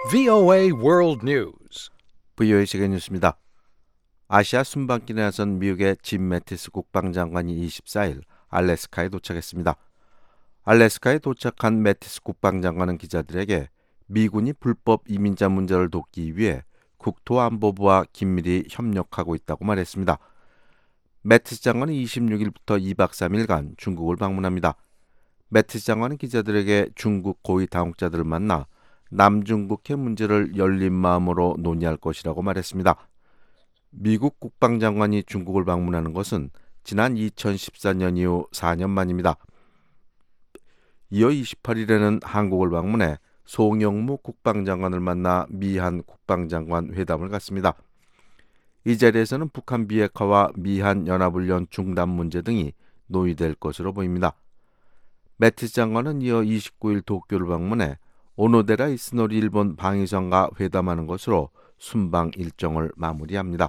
VOA World News. VOA 세계 뉴스입니다. 아시아 순방길에 나선 미국의 짐 매티스 국방장관이 24일 알래스카에 도착했습니다. 알래스카에 도착한 매티스 국방장관은 기자들에게 미군이 불법 이민자 문제를 돕기 위해 국토안보부와 긴밀히 협력하고 있다고 말했습니다. 매티스 장관은 26일부터 2박 3일간 중국을 방문합니다. 매티스 장관은 기자들에게 중국 고위 당국자들을 만나 남중국해 문제를 열린 마음으로 논의할 것이라고 말했습니다. 미국 국방장관이 중국을 방문하는 것은 지난 2014년 이후 4년 만입니다. 이어 28일에는 한국을 방문해 송영무 국방장관을 만나 미한 국방장관 회담을 갖습니다. 이 자리에서는 북한 비핵화와 미한 연합훈련 중단 문제 등이 논의될 것으로 보입니다. 매티스 장관은 이어 29일 도쿄를 방문해 오노데라 이스노리 일본 방위성과 회담하는 것으로 순방 일정을 마무리합니다.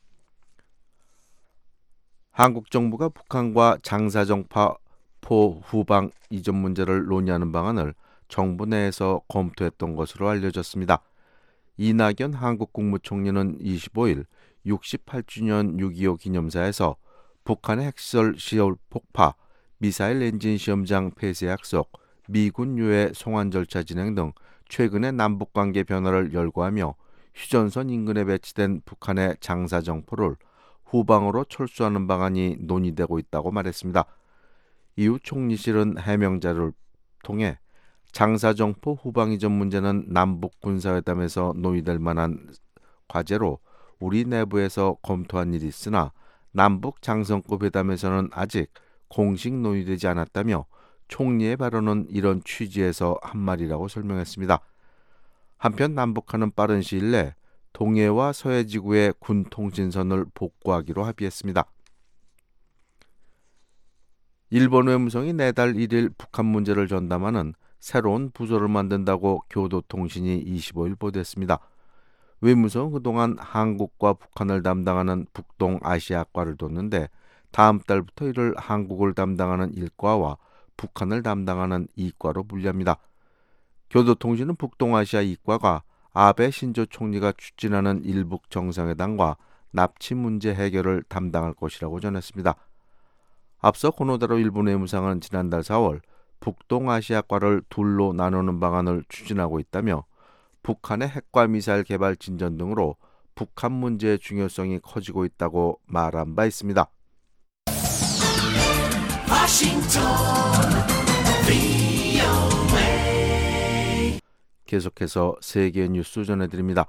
한국 정부가 북한과 장사정포 후방 이전 문제를 논의하는 방안을 정부 내에서 검토했던 것으로 알려졌습니다. 이낙연 한국 국무총리는 25일 68주년 6.25 기념사에서 북한의 핵시설 폭파, 미사일 엔진 시험장 폐쇄 약속, 미군 유해 송환 절차 진행 등 최근의 남북관계 변화를 열거하며 휴전선 인근에 배치된 북한의 장사정포를 후방으로 철수하는 방안이 논의되고 있다고 말했습니다. 이후 총리실은 해명자를 통해 장사정포 후방 이전 문제는 남북 군사회담에서 논의될 만한 과제로 우리 내부에서 검토한 일이 있으나 남북 장성급 회담에서는 아직 공식 논의되지 않았다며 총리의 발언은 이런 취지에서 한 말이라고 설명했습니다. 한편 남북한은 빠른 시일 내 동해와 서해 지구의 군 통신선을 복구하기로 합의했습니다. 일본 외무성이 내달 1일 북한 문제를 전담하는 새로운 부서를 만든다고 교도통신이 25일 보도했습니다. 외무성은 그동안 한국과 북한을 담당하는 북동아시아과를 뒀는데 다음 달부터 이를 한국을 담당하는 1과와 북한을 담당하는 2과로 분리합니다. 교도통신은 북동아시아 2과가 아베 신조 총리가 추진하는 일북 정상회담과 납치 문제 해결을 담당할 것이라고 전했습니다. 앞서 고노다로 일본 외무상은 지난달 4월 북동아시아과를 둘로 나누는 방안을 추진하고 있다며 북한의 핵과 미사일 개발 진전 등으로 북한 문제의 중요성이 커지고 있다고 말한 바 있습니다. 계속해서 세계 뉴스 전해드립니다.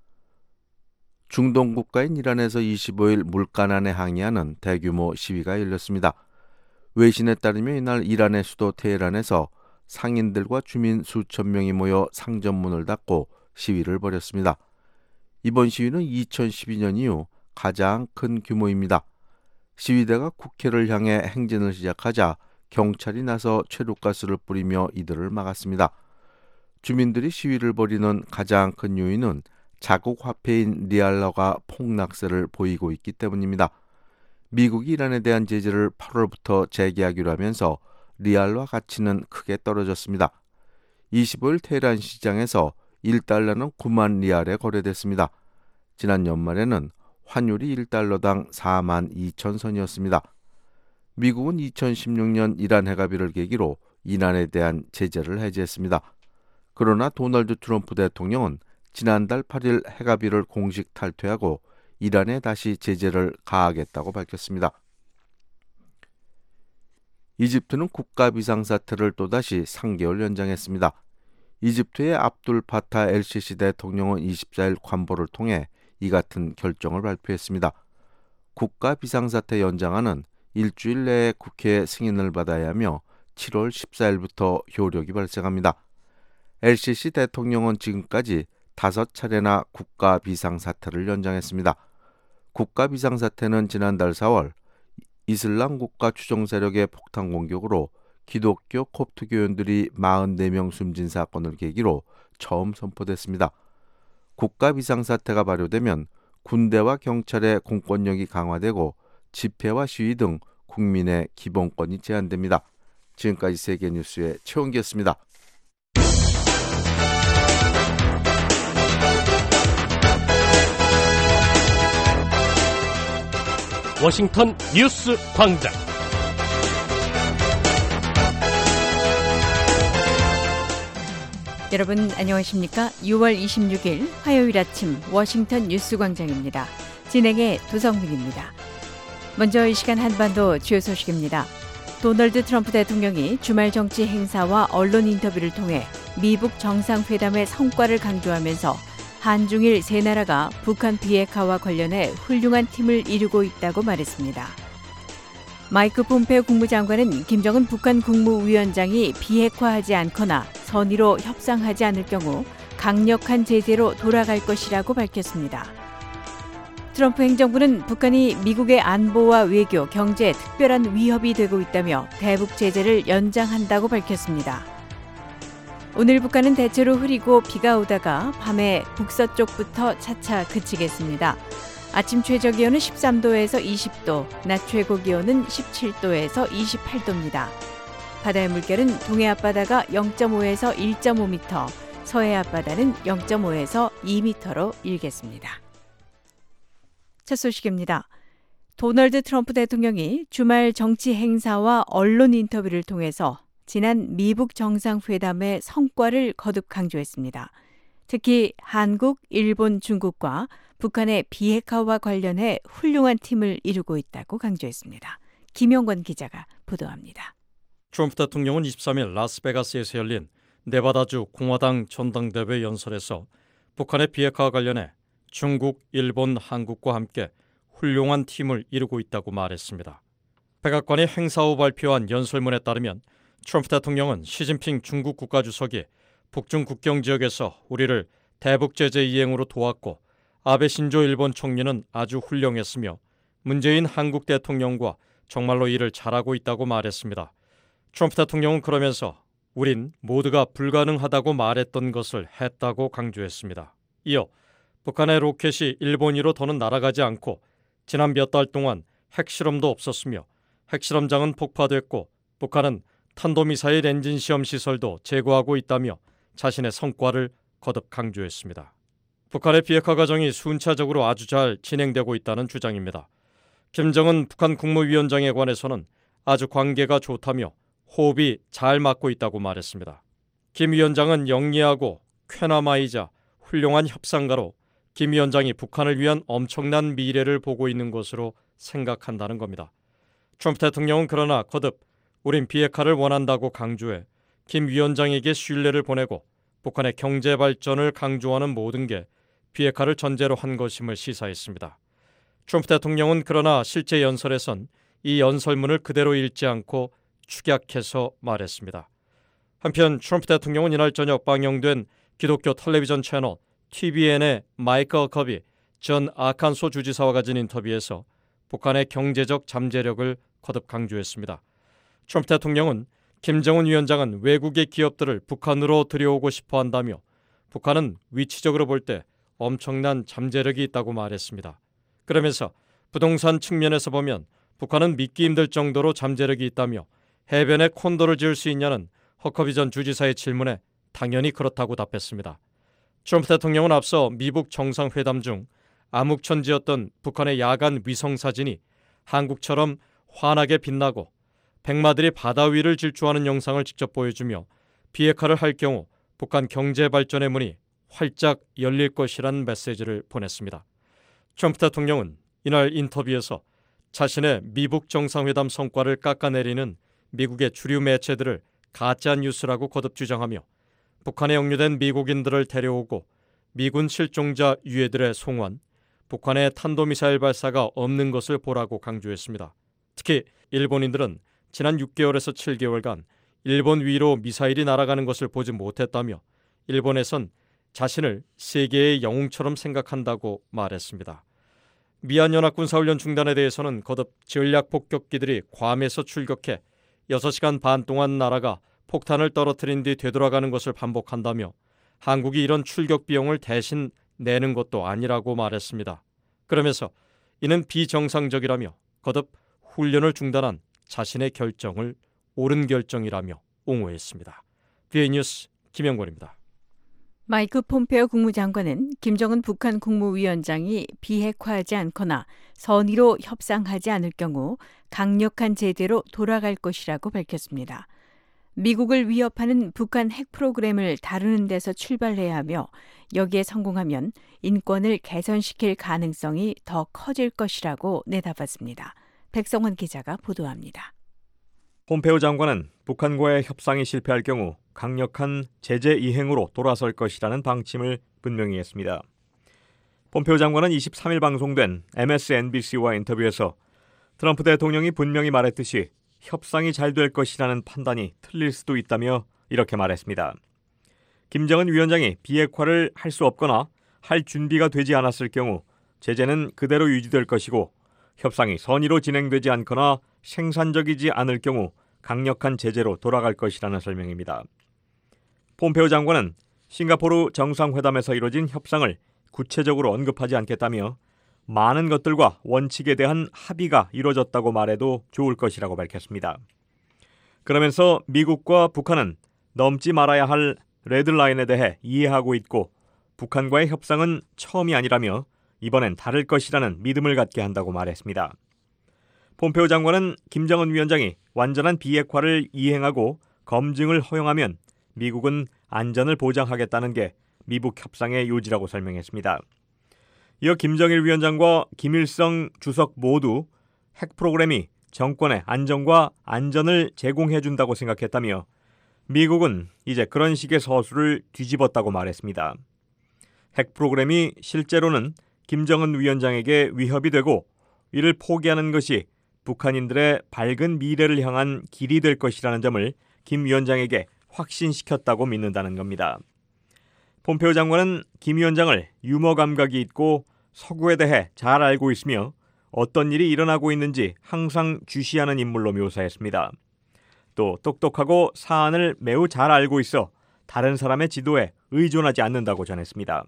중동 국가인 이란에서 25일 물가난에 항의하는 대규모 시위가 열렸습니다. 외신에 따르면 이날 이란의 수도 테헤란에서 상인들과 주민 수천 명이 모여 상점문을 닫고 시위를 벌였습니다. 이번 시위는 2012년 이후 가장 큰 규모입니다. 시위대가 국회를 향해 행진을 시작하자 경찰이 나서 최루가스를 뿌리며 이들을 막았습니다. 주민들이 시위를 벌이는 가장 큰 요인은 자국 화폐인 리알러가 폭락세를 보이고 있기 때문입니다. 미국이 이란에 대한 제재를 8월부터 재개하기로 하면서 리알러 가치는 크게 떨어졌습니다. 25일 테헤란 시장에서 1달러는 9만 리알에 거래됐습니다. 지난 연말에는 환율이 1달러당 4만 2천 선이었습니다. 미국은 2016년 이란 핵합의를 계기로 이란에 대한 제재를 해제했습니다. 그러나 도널드 트럼프 대통령은 지난달 8일 핵합의를 공식 탈퇴하고 이란에 다시 제재를 가하겠다고 밝혔습니다. 이집트는 국가 비상사태를 또다시 3개월 연장했습니다. 이집트의 압둘 파타 엘시시 대통령은 24일 관보를 통해 이 같은 결정을 발표했습니다. 국가 비상사태 연장안은 일주일 내에 국회 승인을 받아야 하며 7월 14일부터 효력이 발생합니다. 엘시시 대통령은 지금까지 5차례나 국가 비상사태를 연장했습니다. 국가 비상사태는 지난달 4월 이슬람 국가 추종 세력의 폭탄 공격으로 기독교 콥트 교인들이 44명 숨진 사건을 계기로 처음 선포됐습니다. 국가 비상사태가 발효되면 군대와 경찰의 공권력이 강화되고 집회와 시위 등 국민의 기본권이 제한됩니다. 지금까지 세계뉴스의 최원기였습니다. 워싱턴 뉴스 광장. 여러분 안녕하십니까? 6월 26일 화요일 아침 워싱턴 뉴스 광장입니다. 진행의 도성민입니다. 먼저 이 시간 한반도 주요 소식입니다. 도널드 트럼프 대통령이 주말 정치 행사와 언론 인터뷰를 통해 미북 정상회담의 성과를 강조하면서 한중일 세 나라가 북한 비핵화와 관련해 훌륭한 팀을 이루고 있다고 말했습니다. 마이크 폼페오 국무장관은 김정은 북한 국무위원장이 비핵화하지 않거나 선의로 협상하지 않을 경우 강력한 제재로 돌아갈 것이라고 밝혔습니다. 트럼프 행정부는 북한이 미국의 안보와 외교, 경제에 특별한 위협이 되고 있다며 대북 제재를 연장한다고 밝혔습니다. 오늘 북한은 대체로 흐리고 비가 오다가 밤에 북서쪽부터 차차 그치겠습니다. 아침 최저기온은 13도에서 20도, 낮 최고기온은 17도에서 28도입니다. 바다의 물결은 동해 앞바다가 0.5에서 1.5m, 서해 앞바다는 0.5에서 2m로 일겠습니다. 첫 소식입니다. 도널드 트럼프 대통령이 주말 정치 행사와 언론 인터뷰를 통해서 지난 미북 정상회담의 성과를 거듭 강조했습니다. 특히 한국, 일본, 중국과 북한의 비핵화와 관련해 훌륭한 팀을 이루고 있다고 강조했습니다. 김영권 기자가 보도합니다. 트럼프 대통령은 23일 라스베가스에서 열린 네바다주 공화당 전당대회 연설에서 북한의 비핵화와 관련해 중국, 일본, 한국과 함께 훌륭한 팀을 이루고 있다고 말했습니다. 백악관이 행사 후 발표한 연설문에 따르면 트럼프 대통령은 시진핑 중국 국가주석이 북중 국경 지역에서 우리를 대북 제재 이행으로 도왔고 아베 신조 일본 총리는 아주 훌륭했으며 문재인 한국 대통령과 정말로 일을 잘하고 있다고 말했습니다. 트럼프 대통령은 그러면서 우린 모두가 불가능하다고 말했던 것을 했다고 강조했습니다. 이어 북한의 로켓이 일본위로 더는 날아가지 않고 지난 몇 달 동안 핵실험도 없었으며 핵실험장은 폭파됐고 북한은 탄도미사일 엔진 시험 시설도 제거하고 있다며 자신의 성과를 거듭 강조했습니다. 북한의 비핵화 과정이 순차적으로 아주 잘 진행되고 있다는 주장입니다. 김정은 북한 국무위원장에 관해서는 아주 관계가 좋다며 호흡이 잘 맞고 있다고 말했습니다. 김 위원장은 영리하고 쾌남아이자 훌륭한 협상가로 김 위원장이 북한을 위한 엄청난 미래를 보고 있는 것으로 생각한다는 겁니다. 트럼프 대통령은 그러나 거듭 우린 비핵화를 원한다고 강조해 김 위원장에게 신뢰를 보내고 북한의 경제 발전을 강조하는 모든 게 비핵화를 전제로 한 것임을 시사했습니다. 트럼프 대통령은 그러나 실제 연설에선 이 연설문을 그대로 읽지 않고 축약해서 말했습니다. 한편 트럼프 대통령은 이날 저녁 방영된 기독교 텔레비전 채널 TVN의 마이클 컵이 전 아칸소 주지사와 가진 인터뷰에서 북한의 경제적 잠재력을 거듭 강조했습니다. 트럼프 대통령은 김정은 위원장은 외국의 기업들을 북한으로 들여오고 싶어 한다며 북한은 위치적으로 볼 때 엄청난 잠재력이 있다고 말했습니다. 그러면서 부동산 측면에서 보면 북한은 믿기 힘들 정도로 잠재력이 있다며 해변에 콘도를 지을 수 있냐는 허커비 전 주지사의 질문에 당연히 그렇다고 답했습니다. 트럼프 대통령은 앞서 미북 정상회담 중 암흑천지였던 북한의 야간 위성사진이 한국처럼 환하게 빛나고 백마들이 바다 위를 질주하는 영상을 직접 보여주며 비핵화를 할 경우 북한 경제 발전의 문이 활짝 열릴 것이라는 메시지를 보냈습니다. 트럼프 대통령은 이날 인터뷰에서 자신의 미북 정상회담 성과를 깎아내리는 미국의 주류 매체들을 가짜 뉴스라고 거듭 주장하며 북한에 억류된 미국인들을 데려오고 미군 실종자 유해들의 송환, 북한의 탄도미사일 발사가 없는 것을 보라고 강조했습니다. 특히 일본인들은 지난 6개월에서 7개월간 일본 위로 미사일이 날아가는 것을 보지 못했다며 일본에선 자신을 세계의 영웅처럼 생각한다고 말했습니다. 미얀연합군 사훈련 중단에 대해서는 거듭 전략폭격기들이 괌에서 출격해 6시간 반 동안 날아가 폭탄을 떨어뜨린 뒤 되돌아가는 것을 반복한다며 한국이 이런 출격 비용을 대신 내는 것도 아니라고 말했습니다. 그러면서 이는 비정상적이라며 거듭 훈련을 중단한 자신의 결정을 옳은 결정이라며 옹호했습니다. BA 뉴스 김영권입니다. 마이크 폼페오 국무장관은 김정은 북한 국무위원장이 비핵화하지 않거나 선의로 협상하지 않을 경우 강력한 제재로 돌아갈 것이라고 밝혔습니다. 미국을 위협하는 북한 핵 프로그램을 다루는 데서 출발해야 하며 여기에 성공하면 인권을 개선시킬 가능성이 더 커질 것이라고 내다봤습니다. 백성원 기자가 보도합니다. 폼페오 장관은 북한과의 협상이 실패할 경우 강력한 제재 이행으로 돌아설 것이라는 방침을 분명히 했습니다. 폼페오 장관은 23일 방송된 MSNBC와 인터뷰에서 트럼프 대통령이 분명히 말했듯이 협상이 잘 될 것이라는 판단이 틀릴 수도 있다며 이렇게 말했습니다. 김정은 위원장이 비핵화를 할 수 없거나 할 준비가 되지 않았을 경우 제재는 그대로 유지될 것이고 협상이 선의로 진행되지 않거나 생산적이지 않을 경우 강력한 제재로 돌아갈 것이라는 설명입니다. 폼페오 장관은 싱가포르 정상회담에서 이뤄진 협상을 구체적으로 언급하지 않겠다며 많은 것들과 원칙에 대한 합의가 이루어졌다고 말해도 좋을 것이라고 밝혔습니다. 그러면서 미국과 북한은 넘지 말아야 할 레드라인에 대해 이해하고 있고 북한과의 협상은 처음이 아니라며 이번엔 다를 것이라는 믿음을 갖게 한다고 말했습니다. 폼페오 장관은 김정은 위원장이 완전한 비핵화를 이행하고 검증을 허용하면 미국은 안전을 보장하겠다는 게 미북 협상의 요지라고 설명했습니다. 이어 김정일 위원장과 김일성 주석 모두 핵 프로그램이 정권의 안정과 안전을 제공해준다고 생각했다며 미국은 이제 그런 식의 서술을 뒤집었다고 말했습니다. 핵 프로그램이 실제로는 김정은 위원장에게 위협이 되고 이를 포기하는 것이 북한인들의 밝은 미래를 향한 길이 될 것이라는 점을 김 위원장에게 확신시켰다고 믿는다는 겁니다. 폼페오 장관은 김 위원장을 유머 감각이 있고 서구에 대해 잘 알고 있으며 어떤 일이 일어나고 있는지 항상 주시하는 인물로 묘사했습니다. 또 똑똑하고 사안을 매우 잘 알고 있어 다른 사람의 지도에 의존하지 않는다고 전했습니다.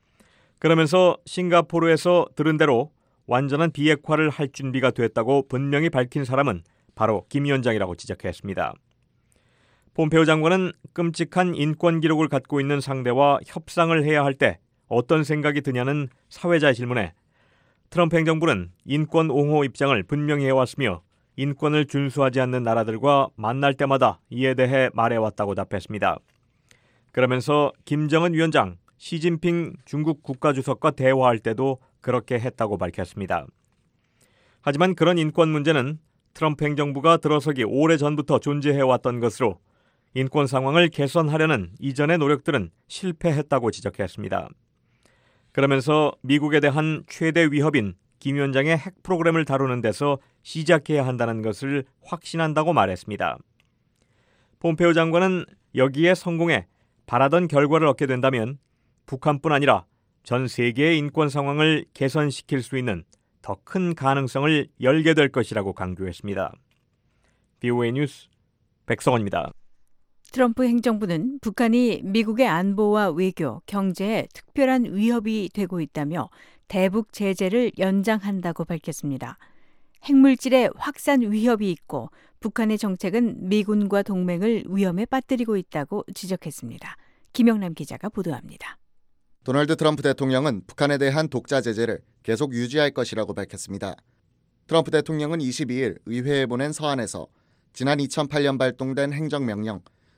그러면서 싱가포르에서 들은 대로 완전한 비핵화를 할 준비가 됐다고 분명히 밝힌 사람은 바로 김 위원장이라고 지적했습니다. 폼페오 장관은 끔찍한 인권 기록을 갖고 있는 상대와 협상을 해야 할 때 어떤 생각이 드냐는 사회자의 질문에 트럼프 행정부는 인권 옹호 입장을 분명히 해왔으며 인권을 준수하지 않는 나라들과 만날 때마다 이에 대해 말해왔다고 답했습니다. 그러면서 김정은 위원장, 시진핑 중국 국가주석과 대화할 때도 그렇게 했다고 밝혔습니다. 하지만 그런 인권 문제는 트럼프 행정부가 들어서기 오래전부터 존재해왔던 것으로 인권 상황을 개선하려는 이전의 노력들은 실패했다고 지적했습니다. 그러면서 미국에 대한 최대 위협인 김 위원장의 핵 프로그램을 다루는 데서 시작해야 한다는 것을 확신한다고 말했습니다. 폼페오 장관은 여기에 성공해 바라던 결과를 얻게 된다면 북한뿐 아니라 전 세계의 인권 상황을 개선시킬 수 있는 더 큰 가능성을 열게 될 것이라고 강조했습니다. VOA 뉴스 백성원입니다. 트럼프 행정부는 북한이 미국의 안보와 외교, 경제에 특별한 위협이 되고 있다며 대북 제재를 연장한다고 밝혔습니다. 핵물질의 확산 위협이 있고 북한의 정책은 미군과 동맹을 위험에 빠뜨리고 있다고 지적했습니다. 김영남 기자가 보도합니다. 도널드 트럼프 대통령은 북한에 대한 독자 제재를 계속 유지할 것이라고 밝혔습니다. 트럼프 대통령은 22일 의회에 보낸 서한에서 지난 2008년 발동된 행정명령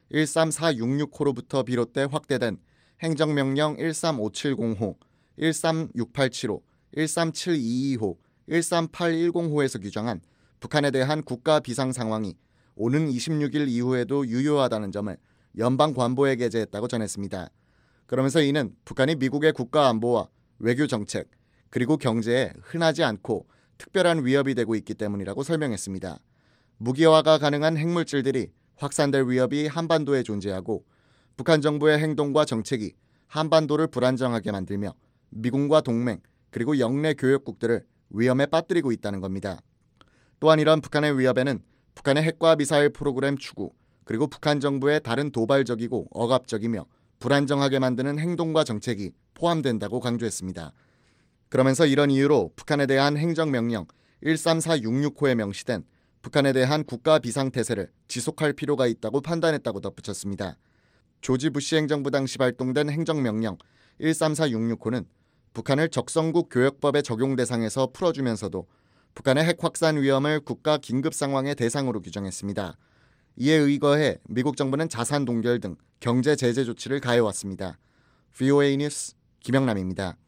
134665로부터 비롯돼 확대된 행정명령 135705, 136875, 137225, 13810호에서 규정한 북한에 대한 국가 비상 상황이 오는 26일 이후에도 유효하다는 점을 연방관보에 게재했다고 전했습니다. 그러면서 이는 북한이 미국의 국가 안보와 외교 정책 그리고 경제에 흔하지 않고 특별한 위협이 되고 있기 때문이라고 설명했습니다. 무기화가 가능한 핵물질들이 확산될 위협이 한반도에 존재하고 북한 정부의 행동과 정책이 한반도를 불안정하게 만들며 미군과 동맹 그리고 영내 교역국들을 위험에 빠뜨리고 있다는 겁니다. 또한 이런 북한의 위협에는 북한의 핵과 미사일 프로그램 추구 그리고 북한 정부의 다른 도발적이고 억압적이며 불안정하게 만드는 행동과 정책이 포함된다고 강조했습니다. 그러면서 이런 이유로 북한에 대한 행정명령 134665에 명시된 북한에 대한 국가 비상태세를 지속할 필요가 있다고 판단했다고 덧붙였습니다. 조지 부시 행정부 당시 발동된 행정명령 134665는 북한을 적성국 교역법의 적용 대상에서 풀어주면서도 북한의 핵 확산 위험을 국가 긴급 상황의 대상으로 규정했습니다. 이에 의거해 미국 정부는 자산 동결 등 경제 제재 조치를 가해왔습니다. VOA 뉴스 김영남입니다.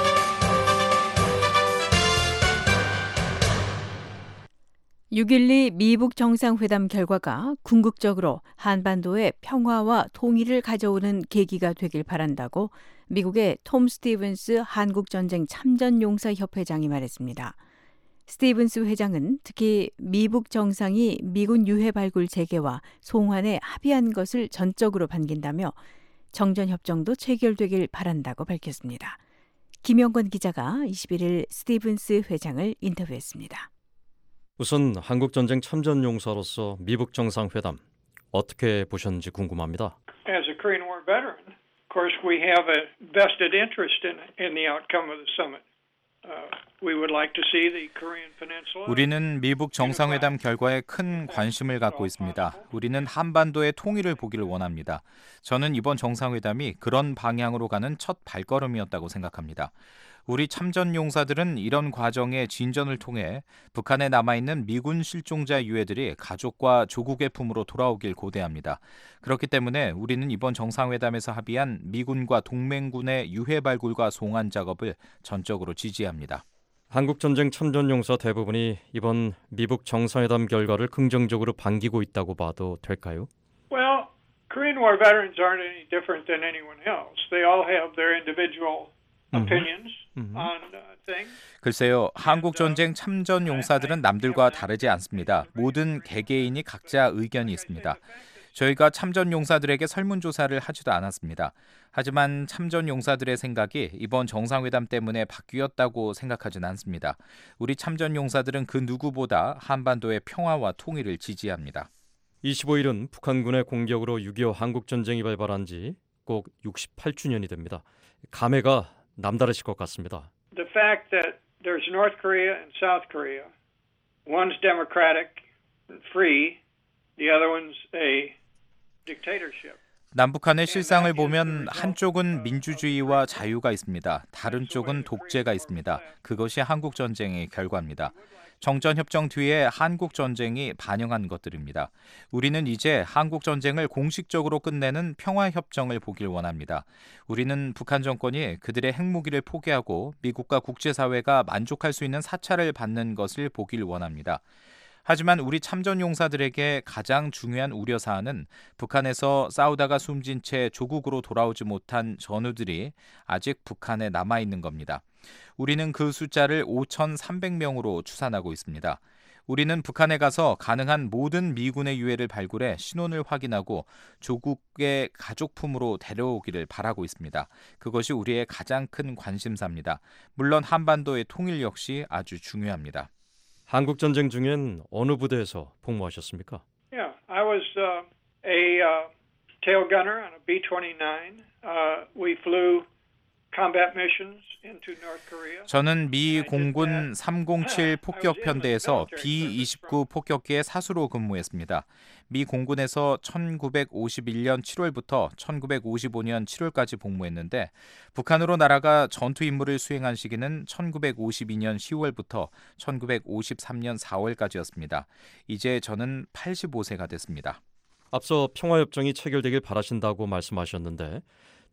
(6.12) 미북 정상회담 결과가 궁극적으로 한반도의 평화와 통일을 가져오는 계기가 되길 바란다고 미국의 톰 스티븐스 한국전쟁 참전용사협회장이 말했습니다. 스티븐스 회장은 특히 미북 정상이 미군 유해 발굴 재개와 송환에 합의한 것을 전적으로 반긴다며 정전협정도 체결되길 바란다고 밝혔습니다. 김영건 기자가 21일 스티븐스 회장을 인터뷰했습니다. 우선 한국전쟁 참전용사로서 미북 정상회담 어떻게 보셨는지 궁금합니다. As a Korean War veteran, of course, we have a vested interest in the outcome of the summit. We would like to see the Korean Peninsula. 우리는 미북 정상회담 결과에 큰 관심을 갖고 있습니다. 우리는 한반도의 통일을 보기를 원합니다. 저는 이번 정상회담이 그런 방향으로 가는 첫 발걸음이었다고 생각합니다. 우리 참전용사들은 이런 과정의 진전을 통해 북한에 남아있는 미군 실종자 유해들이 가족과 조국의 품으로 돌아오길 고대합니다. 그렇기 때문에 우리는 이번 정상회담에서 합의한 미군과 동맹군의 유해 발굴과 송환 작업을 전적으로 지지합니다. 한국전쟁 참전용사 대부분이 이번 미북 정상회담 결과를 긍정적으로 반기고 있다고 봐도 될까요? Well, Korean War veterans aren't any different than anyone else. They all have their individual opinions on things. 글쎄요, 한국전쟁 참전용사들은 남들과 다르지 않습니다. 모든 개개인이 각자 의견이 있습니다. 저희가 참전용사들에게 설문조사를 하지도 않았습니다. 하지만 참전용사들의 생각이 이번 정상회담 때문에 바뀌었다고 생각하진 않습니다. 우리 참전용사들은 그 누구보다 한반도의 평화와 통일을 지지합니다. 25일은 북한군의 공격으로 6.25 한국전쟁이 발발한 지 꼭 68주년이 됩니다. 감회가 남다르실 것 같습니다. The fact that there's North Korea and South Korea, one's democratic and free, the other one's a dictatorship. 남북한의 실상을 보면 한쪽은 민주주의와 자유가 있습니다. 다른 쪽은 독재가 있습니다. 그것이 한국전쟁의 결과입니다. 정전협정 뒤에 한국전쟁이 반영한 것들입니다. 우리는 이제 한국전쟁을 공식적으로 끝내는 평화협정을 보길 원합니다. 우리는 북한 정권이 그들의 핵무기를 포기하고 미국과 국제사회가 만족할 수 있는 사찰을 받는 것을 보길 원합니다. 하지만 우리 참전용사들에게 가장 중요한 우려사항은 북한에서 싸우다가 숨진 채 조국으로 돌아오지 못한 전우들이 아직 북한에 남아있는 겁니다. 우리는 그 숫자를 5,300명으로 추산하고 있습니다. 우리는 북한에 가서 가능한 모든 미군의 유해를 발굴해 신원을 확인하고 조국의 가족품으로 데려오기를 바라고 있습니다. 그것이 우리의 가장 큰 관심사입니다. 물론 한반도의 통일 역시 아주 중요합니다. 한국전쟁 중엔 어느 부대에서 복무하셨습니까? Yeah, I was a tail gunner on a B-29. We flew combat missions into North Korea. 저는 미 공군 307 폭격편대에서 B-29 폭격기의 사수로 근무했습니다. 미 공군에서 1951년 7월부터 1955년 7월까지 복무했는데 북한으로 날아가 전투 임무를 수행한 시기는 1952년 10월부터 1953년 4월까지였습니다. 이제 저는 85세가 됐습니다. 앞서 평화협정이 체결되길 바라신다고 말씀하셨는데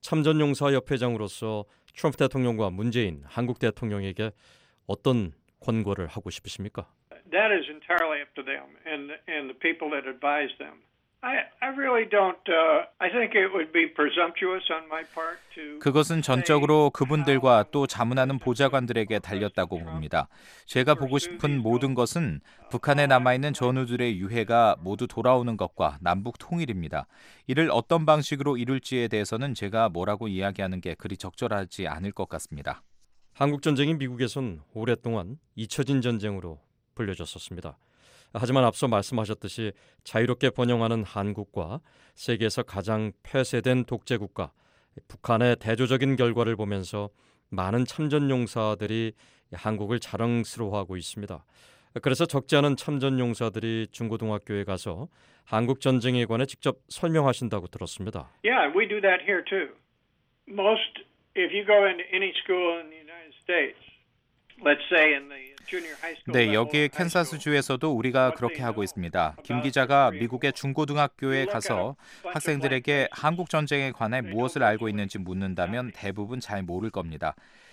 참전용사협회장으로서 트럼프 대통령과 문재인 한국 대통령에게 어떤 권고를 하고 싶으십니까? That is entirely up to them and the people that advise them. I really don't. I think it would be presumptuous on my part to. 그것은 전적으로 그분들과 또 자문하는 보좌관들에게 달렸다고 봅니다. 제가 보고 싶은 모든 것은 북한에 남아있는 전우들의 유해가 모두 돌아오는 것과 남북 통일입니다. 이를 어떤 방식으로 이룰지에 대해서는 제가 뭐라고 이야기하는 게 그리 적절하지 않을 것 같습니다. 한국전쟁이 미국에선 오랫동안 잊혀진 전쟁으로 불려졌었습니다. 하지만 앞서 말씀하셨듯이 자유롭게 번영하는 한국과 세계에서 가장 폐쇄된 독재국가 북한의 대조적인 결과를 보면서 많은 참전용사들이 한국을 자랑스러워하고 있습니다. 그래서 적지 않은 참전 용사들이 중고등학교에 가서 한국 전쟁에 관해 직접 설명하신다고 들었습니다. Yeah, we do that here too. Most, if you go into any school in the United States, let's say in the junior high school. 네, 여기 캔사스주에서도 우리가 그렇게 하고 있습니다. 김 기자가 미국의 중고등학교에 가서 학생들에게 한국 전쟁에 관해 무엇을 알고 있는지 묻는다면 대부분 잘 모를 겁니다.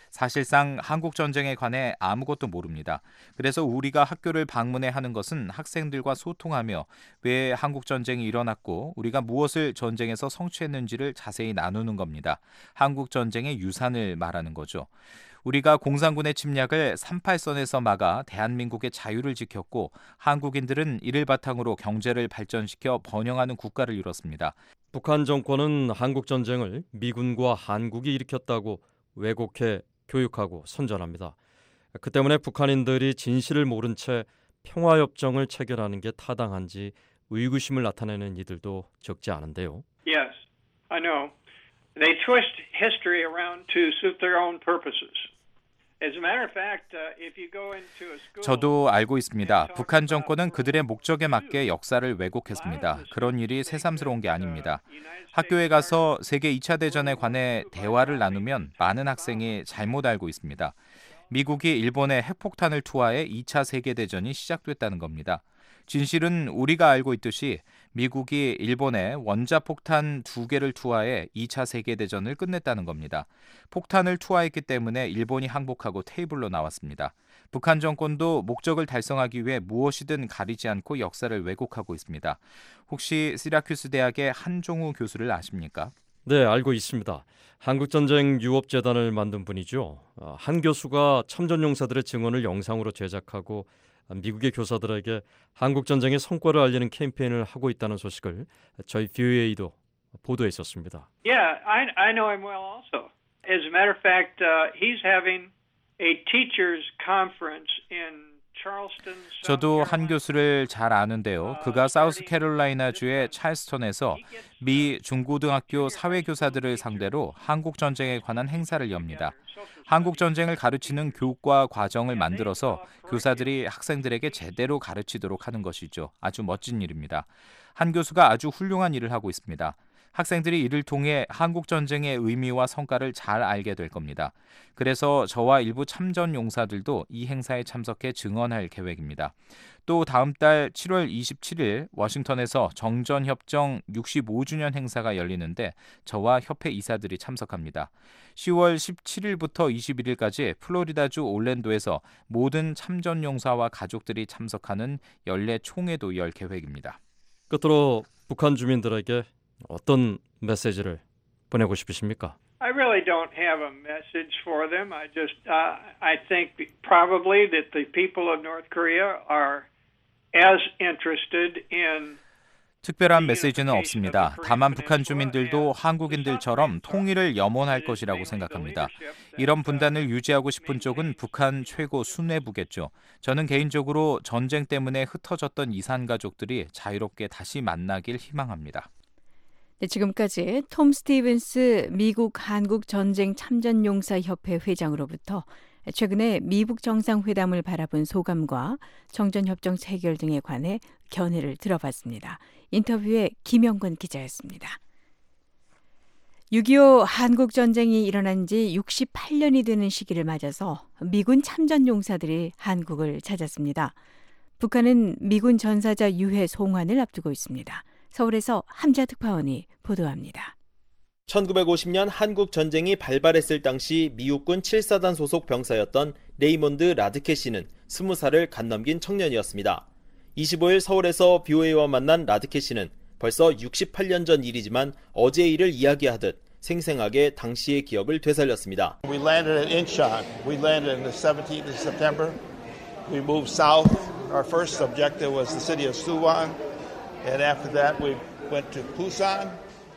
사실상 한국 전쟁에 관해 아무것도 모릅니다. 그래서 우리가 학교를 방문해 하는 것은 학생들과 소통하며 왜 한국 전쟁이 일어났고 우리가 무엇을 전쟁에서 성취했는지를 자세히 나누는 겁니다. 한국 전쟁의 유산을 말하는 거죠. 우리가 공산군의 침략을 38선에서 막아 대한민국의 자유를 지켰고 한국인들은 이를 바탕으로 경제를 발전시켜 번영하는 국가를 이뤘습니다. 북한 정권은 한국 전쟁을 미군과 한국이 일으켰다고 왜곡해 교육하고 선전합니다. 그 때문에 북한인들이 진실을 모른 채 평화협정을 체결하는 게 타당한지 의구심을 나타내는 이들도 적지 않은데요. Yes, I know. They twist history around to suit their own purposes. As a matter of fact, if you go into a school, 저도 알고 있습니다. 북한 정권은 그들의 목적에 맞게 역사를 왜곡했습니다. 그런 일이 새삼스러운 게 아닙니다. 학교에 가서 세계 2차 대전에 관해 대화를 나누면 많은 학생이 잘못 알고 있습니다. 미국이 일본에 핵폭탄을 투하해 2차 세계대전이 시작됐다는 겁니다. 진실은 우리가 알고 있듯이 미국이 일본에 원자폭탄 2개를 투하해 2차 세계대전을 끝냈다는 겁니다. 폭탄을 투하했기 때문에 일본이 항복하고 테이블로 나왔습니다. 북한 정권도 목적을 달성하기 위해 무엇이든 가리지 않고 역사를 왜곡하고 있습니다. 혹시 시라큐스 대학의 한종우 교수를 아십니까? 네, 알고 있습니다. 한국전쟁 유업재단을 만든 분이죠. 한 교수가 참전용사들의 증언을 영상으로 제작하고 미국의 교사들에게 한국전쟁의 성과를 알리는 캠페인을 하고 있다는 소식을 저희 VOA도 보도했었습니다. Yeah, I know him well also. As a matter of fact, he's having a teachers conference in Charleston. 저도 한 교수를 잘 아는데요. 그가 사우스캐롤라이나주의 찰스턴에서 미 중고등학교 사회교사들을 상대로 한국전쟁에 관한 행사를 엽니다. 한국전쟁을 가르치는 교과 과정을 만들어서 교사들이 학생들에게 제대로 가르치도록 하는 것이죠. 아주 멋진 일입니다. 한 교수가 아주 훌륭한 일을 하고 있습니다. 학생들이 이를 통해 한국전쟁의 의미와 성과를 잘 알게 될 겁니다. 그래서 저와 일부 참전 용사들도 이 행사에 참석해 증언할 계획입니다. 또 다음 달 7월 27일 워싱턴에서 정전협정 65주년 행사가 열리는데 저와 협회 이사들이 참석합니다. 10월 17일부터 21일까지 플로리다주 올랜도에서 모든 참전 용사와 가족들이 참석하는 연례 총회도 열 계획입니다. 끝으로 북한 주민들에게 어떤 메시지를 보내고 싶으십니까? I really don't have a message for them. I think probably that the people of North Korea are as interested in 특별한 메시지는 없습니다. 다만 북한 주민들도 한국인들처럼 통일을 염원할 것이라고 생각합니다. 이런 분단을 유지하고 싶은 쪽은 북한 최고 수뇌부겠죠. 저는 개인적으로 전쟁 때문에 흩어졌던 이산 가족들이 자유롭게 다시 만나길 희망합니다. 네, 지금까지 톰 스티븐스 미국 한국전쟁참전용사협회 회장으로부터 최근에 미북 정상회담을 바라본 소감과 정전협정 체결 등에 관해 견해를 들어봤습니다. 인터뷰에 김영권 기자였습니다. 6.25 한국전쟁이 일어난 지 68년이 되는 시기를 맞아서 미군 참전용사들이 한국을 찾았습니다. 북한은 미군 전사자 유해 송환을 앞두고 있습니다. 서울에서 함자 특파원이 보도합니다. 1950년 한국 전쟁이 발발했을 당시 미국군 7사단 소속 병사였던 레이몬드 라드케 씨는 20살을 갓 넘긴 청년이었습니다. 25일 서울에서 BOA와 만난 라드케 씨는 벌써 68년 전 일이지만 어제의 일을 이야기하듯 생생하게 당시의 기억을 되살렸습니다. We landed at Incheon. We landed on the 17th of September. We moved south. Our first objective was the city of Suwon. And after that we went to Busan.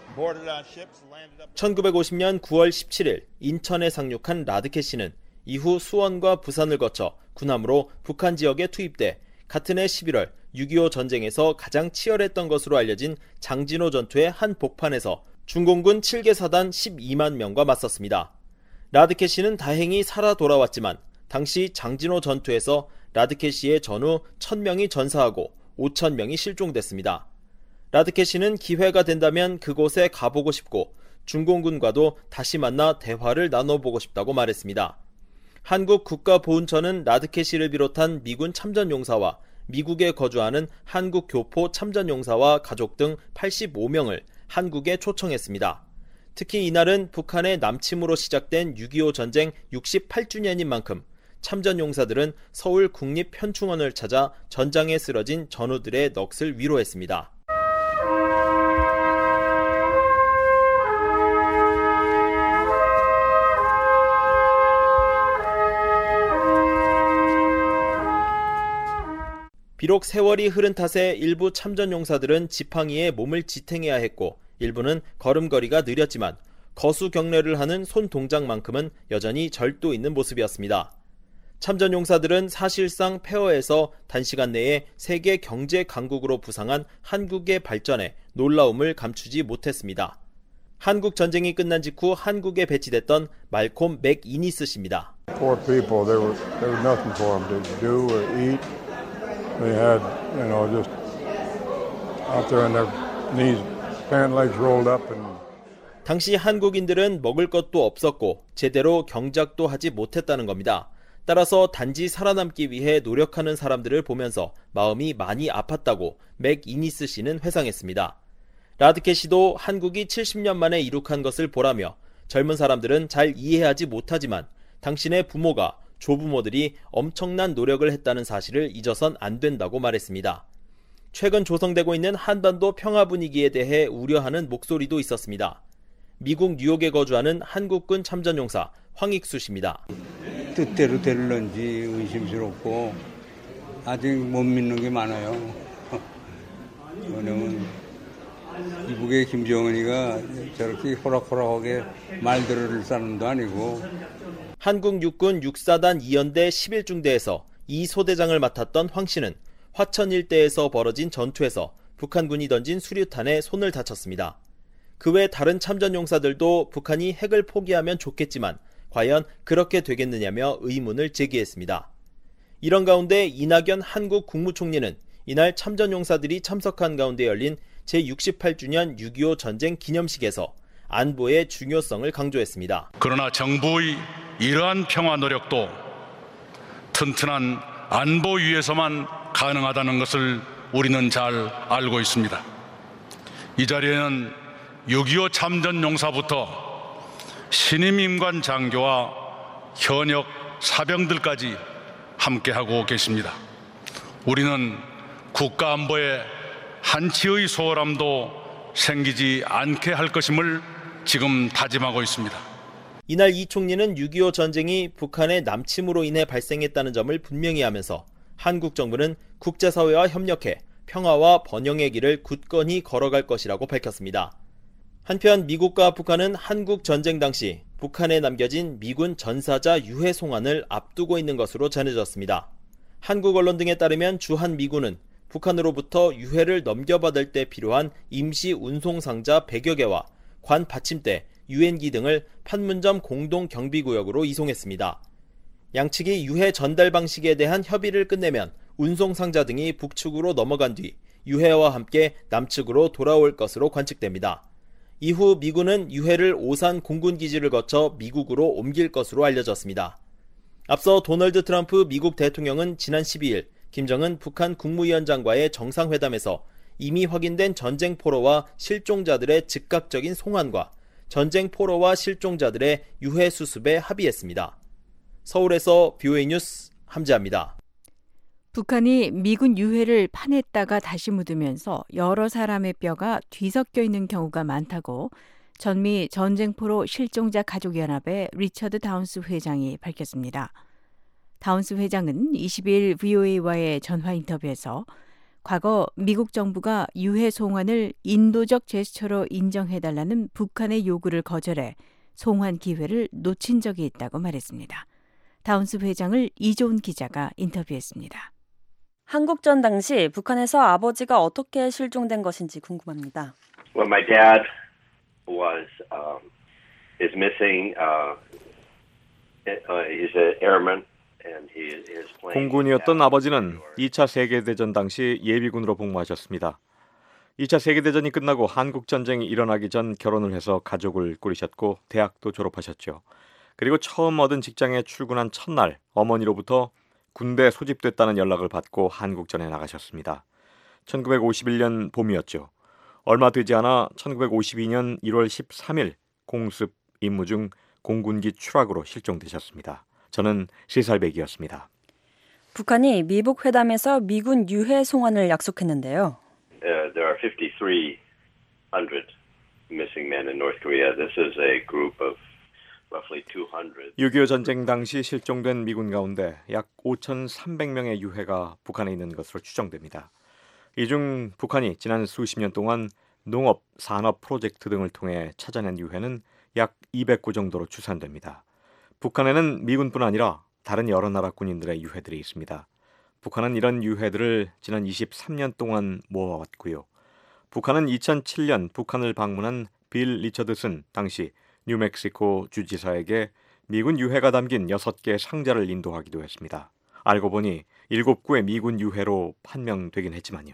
1950년 9월 17일 인천에 상륙한 라드케 씨는 이후 수원과 부산을 거쳐 군함으로 북한 지역에 투입돼 같은 해 11월 6.25 전쟁에서 가장 치열했던 것으로 알려진 장진호 전투의 한 복판에서 중공군 7개 사단 12만 명과 맞섰습니다. 라드케 씨는 다행히 살아 돌아왔지만 당시 장진호 전투에서 라드캐시의 전후 1000명이 전사하고 5000명이 실종됐습니다. 라드캐시는 기회가 된다면 그곳에 가보고 싶고 중공군과도 다시 만나 대화를 나눠보고 싶다고 말했습니다. 한국 국가보훈처는 라드캐시를 비롯한 미군 참전용사와 미국에 거주하는 한국 교포 참전용사와 가족 등 85명을 한국에 초청했습니다. 특히 이날은 북한의 남침으로 시작된 6.25 전쟁 68주년인 만큼 참전용사들은 서울 국립현충원을 찾아 전장에 쓰러진 전우들의 넋을 위로했습니다. 비록 세월이 흐른 탓에 일부 참전용사들은 지팡이에 몸을 지탱해야 했고 일부는 걸음걸이가 느렸지만 거수 경례를 하는 손 동작만큼은 여전히 절도 있는 모습이었습니다. 참전용사들은 사실상 폐허에서 단시간 내에 세계 경제 강국으로 부상한 한국의 발전에 놀라움을 감추지 못했습니다. 한국 전쟁이 끝난 직후 한국에 배치됐던 말콤 맥이니스 씨입니다. Poor people, there was nothing for them to do or eat. They had, just out there on their knees, pant legs rolled up and. 당시 한국인들은 먹을 것도 없었고 제대로 경작도 하지 못했다는 겁니다. 따라서 단지 살아남기 위해 노력하는 사람들을 보면서 마음이 많이 아팠다고 맥이니스 씨는 회상했습니다. 라드캐시도 한국이 70년 만에 이룩한 것을 보라며 젊은 사람들은 잘 이해하지 못하지만 당신의 부모가 조부모들이 엄청난 노력을 했다는 사실을 잊어선 안 된다고 말했습니다. 최근 조성되고 있는 한반도 평화 분위기에 대해 우려하는 목소리도 있었습니다. 미국 뉴욕에 거주하는 한국군 참전용사 황익수 씨입니다. 뜻대로 될런지 의심스럽고 아직 못 믿는 게 많아요. 왜냐면 이북의 김정은이가 저렇게 호락호락하게 말 들을 사람도 아니고. 한국 육군 6사단 2연대 11중대에서 이 소대장을 맡았던 황 씨는 화천 일대에서 벌어진 전투에서 북한군이 던진 수류탄에 손을 다쳤습니다. 그 외 다른 참전용사들도 북한이 핵을 포기하면 좋겠지만 과연 그렇게 되겠느냐며 의문을 제기했습니다. 이런 가운데 이낙연 한국 국무총리는 이날 참전용사들이 참석한 가운데 열린 제68주년 6.25 전쟁 기념식에서 안보의 중요성을 강조했습니다. 그러나 정부의 이러한 평화 노력도 튼튼한 안보 위에서만 가능하다는 것을 우리는 잘 알고 있습니다. 이 자리에는 6.25 참전용사부터 신임임관 장교와 현역 사병들까지 함께하고 계십니다. 우리는 국가안보에 한치의 소홀함도 생기지 않게 할 것임을 지금 다짐하고 있습니다. 이날 이 총리는 6.25 전쟁이 북한의 남침으로 인해 발생했다는 점을 분명히 하면서 한국 정부는 국제사회와 협력해 평화와 번영의 길을 굳건히 걸어갈 것이라고 밝혔습니다. 한편 미국과 북한은 한국 전쟁 당시 북한에 남겨진 미군 전사자 유해 송환을 앞두고 있는 것으로 전해졌습니다. 한국 언론 등에 따르면 주한 미군은 북한으로부터 유해를 넘겨받을 때 필요한 임시 운송상자 100여 개와 관 받침대, 유엔기 등을 판문점 공동경비구역으로 이송했습니다. 양측이 유해 전달 방식에 대한 협의를 끝내면 운송상자 등이 북측으로 넘어간 뒤 유해와 함께 남측으로 돌아올 것으로 관측됩니다. 이후 미군은 유해를 오산 공군기지를 거쳐 미국으로 옮길 것으로 알려졌습니다. 앞서 도널드 트럼프 미국 대통령은 지난 12일 김정은 북한 국무위원장과의 정상회담에서 이미 확인된 전쟁 포로와 실종자들의 즉각적인 송환과 전쟁 포로와 실종자들의 유해 수습에 합의했습니다. 서울에서 VOA 뉴스 함재합니다. 북한이 미군 유해를 파냈다가 다시 묻으면서 여러 사람의 뼈가 뒤섞여 있는 경우가 많다고 전미 전쟁포로 실종자 가족연합의 리처드 다운스 회장이 밝혔습니다. 다운스 회장은 22일 VOA와의 전화 인터뷰에서 과거 미국 정부가 유해 송환을 인도적 제스처로 인정해달라는 북한의 요구를 거절해 송환 기회를 놓친 적이 있다고 말했습니다. 다운스 회장을 이조은 기자가 인터뷰했습니다. 한국전 당시 북한에서 아버지가 어떻게 실종된 것인지 궁금합니다. Well, my dad is missing. He's an airman 공군이었던 아버지는 2차 세계대전 당시 예비군으로 복무하셨습니다. 2차 세계대전이 끝나고 한국전쟁이 일어나기 전 결혼을 해서 가족을 꾸리셨고 대학도 졸업하셨죠. 그리고 처음 얻은 직장에 출근한 첫날 어머니로부터 군대 소집됐다는 연락을 받고 한국전에 나가셨습니다. 1951년 봄이었죠. 얼마 되지 않아 1952년 1월 13일 공습 임무 중 공군기 추락으로 실종되셨습니다. 저는 3살배기였습니다. 북한이 미북 회담에서 미군 유해 송환을 약속했는데요. There are 5,300 missing men in North Korea. This is a group of roughly 200. 6.25 전쟁 당시 실종된 미군 가운데 약 5,300명의 유해가 북한에 있는 것으로 추정됩니다. 이 중 북한이 지난 수십 년 동안 농업, 산업 프로젝트 등을 통해 찾아낸 유해는 약 200구 정도로 추산됩니다. 북한에는 미군뿐 아니라 다른 여러 나라 군인들의 유해들이 있습니다. 북한은 이런 유해들을 지난 23년 동안 모아왔고요. 북한은 2007년 북한을 방문한 빌 리처드슨 당시 뉴멕시코 주지사에게 미군 유해가 담긴 6개의 상자를 인도하기도 했습니다. 알고 보니 7구의 미군 유해로 판명되긴 했지만요.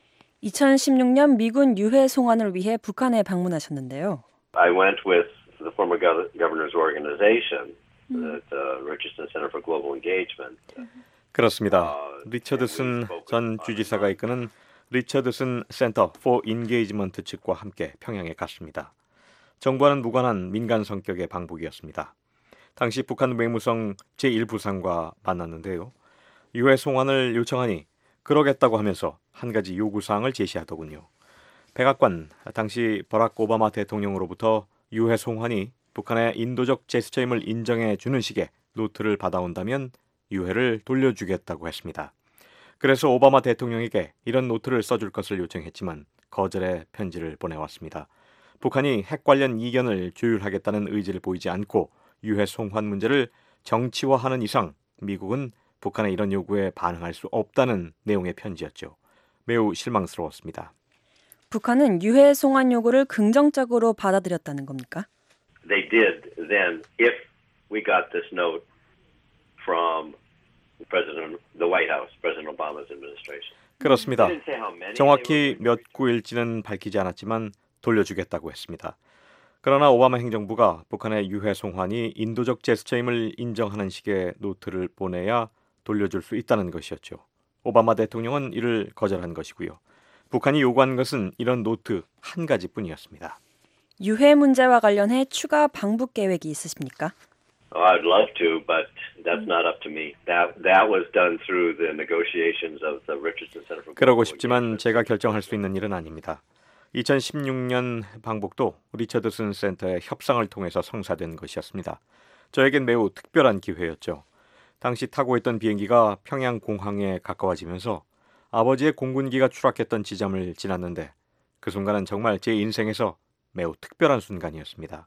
2016년 미군 유해 송환을 위해 북한에 방문하셨는데요. I went with the former governor's organization, the Richardson Center for Global Engagement. 그렇습니다. 리처드슨 전 주지사가 이끄는 리처드슨 센터 for Engagement 측과 함께 평양에 갔습니다. 정부와는 무관한 민간 성격의 방북이었습니다. 당시 북한 외무성 제1부상과 만났는데요. 유해 송환을 요청하니 그러겠다고 하면서 한 가지 요구사항을 제시하더군요. 백악관 당시 버락 오바마 대통령으로부터 유해 송환이 북한의 인도적 제스처임을 인정해 주는 식의 노트를 받아온다면 유해를 돌려주겠다고 했습니다. 그래서 오바마 대통령에게 이런 노트를 써줄 것을 요청했지만 거절의 편지를 보내왔습니다. 북한이 핵 관련 이견을 조율하겠다는 의지를 보이지 않고 유해 송환 문제를 정치화하는 이상 미국은 북한의 이런 요구에 반응할 수 없다는 내용의 편지였죠. 매우 실망스러웠습니다. 북한은 유해 송환 요구를 긍정적으로 받아들였다는 겁니까? They did then if we got this note from the White House, President Obama's administration. 그렇습니다. 정확히 몇 구일지는 밝히지 않았지만 돌려주겠다고 했습니다. 그러나 오바마 행정부가 북한의 유해 송환이 인도적 제스처임을 인정하는 식의 노트를 보내야 돌려줄 수 있다는 것이었죠. 오바마 대통령은 이를 거절한 것이고요. 북한이 요구한 것은 이런 노트 한 가지뿐이었습니다. 유해 문제와 관련해 추가 방북 계획이 있으십니까? I'd love to, but that's not up to me. That was done through the negotiations of the Richardson Center for. 그러고 싶지만 제가 결정할 수 있는 일은 아닙니다. 2016년 방북도 리처드슨 센터의 협상을 통해서 성사된 것이었습니다. 저에겐 매우 특별한 기회였죠. 당시 타고 있던 비행기가 평양 공항에 가까워지면서 아버지의 공군기가 추락했던 지점을 지났는데 그 순간은 정말 제 인생에서 매우 특별한 순간이었습니다.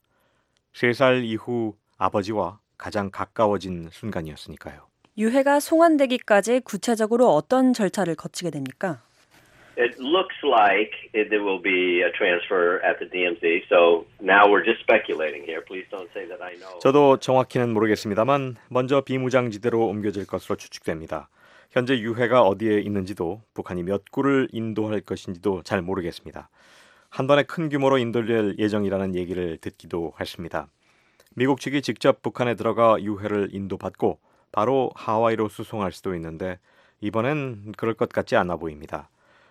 3살 이후 아버지와 가장 가까워진 순간이었으니까요. 유해가 송환되기까지 구체적으로 어떤 절차를 거치게 됩니까? It looks like there will be a transfer at the DMZ. So now we're just speculating here. Please don't say that I know. 저도 정확히는 모르겠습니다만 먼저 비무장지대로 옮겨질 것으로 추측됩니다. 현재 유해가 어디에 있는지도 북한이 몇 구를 인도할 것인지도 잘 모르겠습니다. 한 번에 큰 규모로 인도될 예정이라는 얘기를 듣기도 했습니다. 미국 측이 직접 북한에 들어가 유해를 인도받고 바로 하와이로 수송할 수도 있는데 이번엔 그럴 것 같지 않아 보입니다.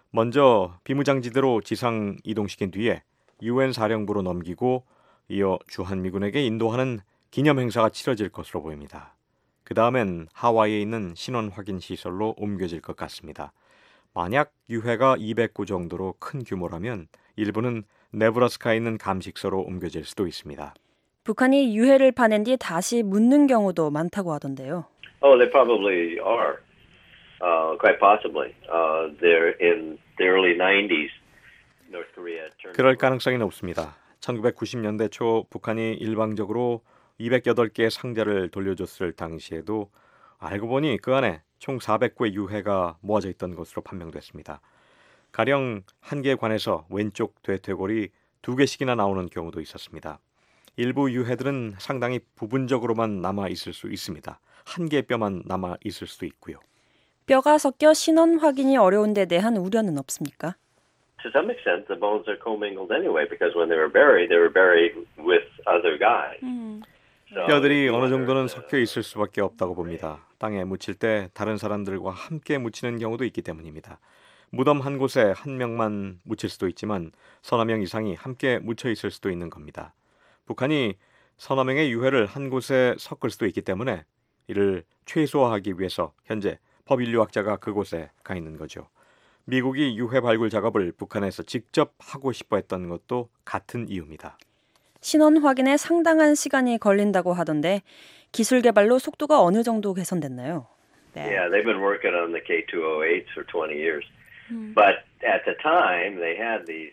먼저 비무장지대로 지상 이동시킨 뒤에 UN 사령부로 넘기고 이어 주한미군에게 인도하는 기념 행사가 치러질 것으로 보입니다. 그 다음엔 하와이에 있는 신원 확인 시설로 옮겨질 것 같습니다. 만약 유해가 200구 정도로 큰 규모라면 일부는 네브라스카에 있는 감식소로 옮겨질 수도 있습니다. 북한이 유해를 파낸 뒤 다시 묻는 경우도 많다고 하던데요. Oh, they probably are. Quite possibly. They're in the early 90s. North Korea turned. 그럴 가능성이 높습니다. 1990년대 초 북한이 일방적으로 208개의 상자를 돌려줬을 당시에도 알고 보니 그 안에 총 400구의 유해가 모아져 있던 것으로 판명됐습니다. 가령 한 개에 관해서 왼쪽 대퇴골이 2개씩이나 나오는 경우도 있었습니다. 일부 유해들은 상당히 부분적으로만 남아 있을 수 있습니다. 한 개 뼈만 남아 있을 수도 있고요. 뼈가 섞여 신원 확인이 어려운 데 대한 우려는 없습니까? To some extent, the bones are commingled anyway, because when they were buried with other guys. 뼈들이 어느 정도는 섞여 있을 수밖에 없다고 봅니다. 땅에 묻힐 때 다른 사람들과 함께 묻히는 경우도 있기 때문입니다. 무덤 한 곳에 한 명만 묻힐 수도 있지만 서너 명 이상이 함께 묻혀 있을 수도 있는 겁니다. 북한이 서너 명의 유해를 한 곳에 섞을 수도 있기 때문에 이를 최소화하기 위해서 현재 법인류학자가 그곳에 가 있는 거죠. 미국이 유해 발굴 작업을 북한에서 직접 하고 싶어 했던 것도 같은 이유입니다. 신원 확인에 상당한 시간이 걸린다고 하던데 기술 개발로 속도가 어느 정도 개선됐나요? Yeah, they've been working on the K208s for 20 years. But at the time, they had these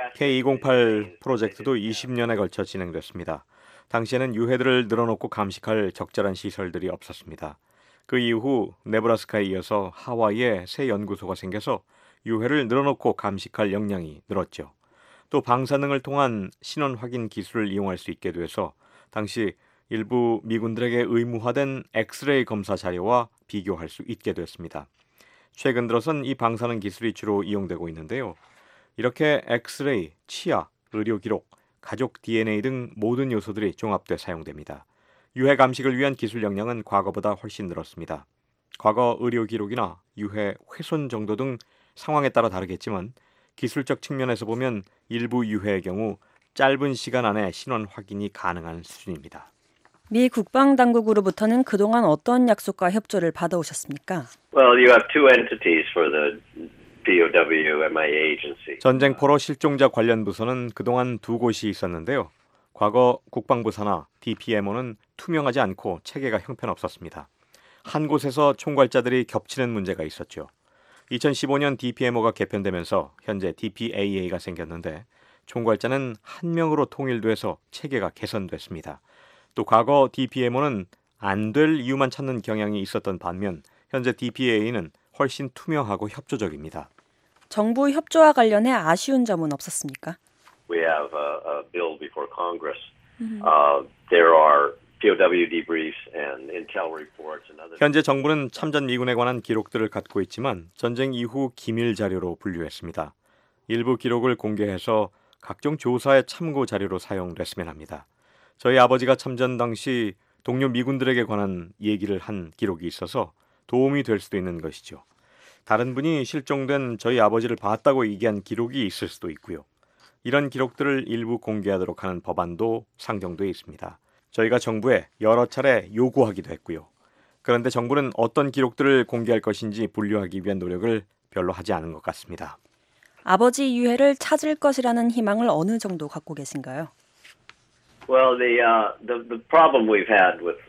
K208 프로젝트도 20년에 걸쳐 진행됐습니다. 당시에는 유해들을 늘어놓고 감식할 적절한 시설들이 없었습니다. 그 이후 네브라스카에 이어서 하와이에 새 연구소가 생겨서 유해를 늘어놓고 감식할 역량이 늘었죠. 또 방사능을 통한 신원 확인 기술을 이용할 수 있게 돼서 당시 일부 미군들에게 의무화된 엑스레이 검사 자료와 비교할 수 있게 됐습니다. 최근 들어선 이 방사능 기술이 주로 이용되고 있는데요. 이렇게 엑스레이, 치아, 의료 기록, 가족 DNA 등 모든 요소들이 종합돼 사용됩니다. 유해 감식을 위한 기술 역량은 과거보다 훨씬 늘었습니다. 과거 의료 기록이나 유해 훼손 정도 등 상황에 따라 다르겠지만 기술적 측면에서 보면 일부 유해의 경우 짧은 시간 안에 신원 확인이 가능한 수준입니다. 미 국방당국으로부터는 그동안 어떤 약속과 협조를 받아오셨습니까? Well, you have two entities for the POW MIA agency. 전쟁포로 실종자 관련 부서는 그동안 두 곳이 있었는데요. 과거 국방부 산하 DPMO는 투명하지 않고 체계가 형편없었습니다. 한 곳에서 총괄자들이 겹치는 문제가 있었죠. 2015년 DPMO가 개편되면서 현재 DPAA가 생겼는데 총괄자는 한 명으로 통일돼서 체계가 개선됐습니다. 또 과거 DPMO는 안 될 이유만 찾는 경향이 있었던 반면 현재 DPAA는 훨씬 투명하고 협조적입니다. 정부 협조와 관련해 아쉬운 점은 없었습니까? We have a bill before Congress. There are POW debriefs and intel reports and other. 현재 정부는 참전 미군에 관한 기록들을 갖고 있지만 전쟁 이후 기밀 자료로 분류했습니다. 일부 기록을 공개해서 각종 조사의 참고 자료로 사용됐으면 합니다. 저희 아버지가 참전 당시 동료 미군들에게 관한 얘기를 한 기록이 있어서 도움이 될 수도 있는 것이죠. 다른 분이 실종된 저희 아버지를 봤다고 얘기한 기록이 있을 수도 있고요. 이런 기록들을 일부 공개하도록 하는 법안도 상정돼 있습니다. 저희가 정부에 여러 차례 요구하기도 했고요. 그런데 정부는 어떤 기록들을 공개할 것인지 분류하기 위한 노력을 별로 하지 않은 것 같습니다. 아버지 유해를 찾을 것이라는 희망을 어느 정도 갖고 계신가요? Well, the problem we've had with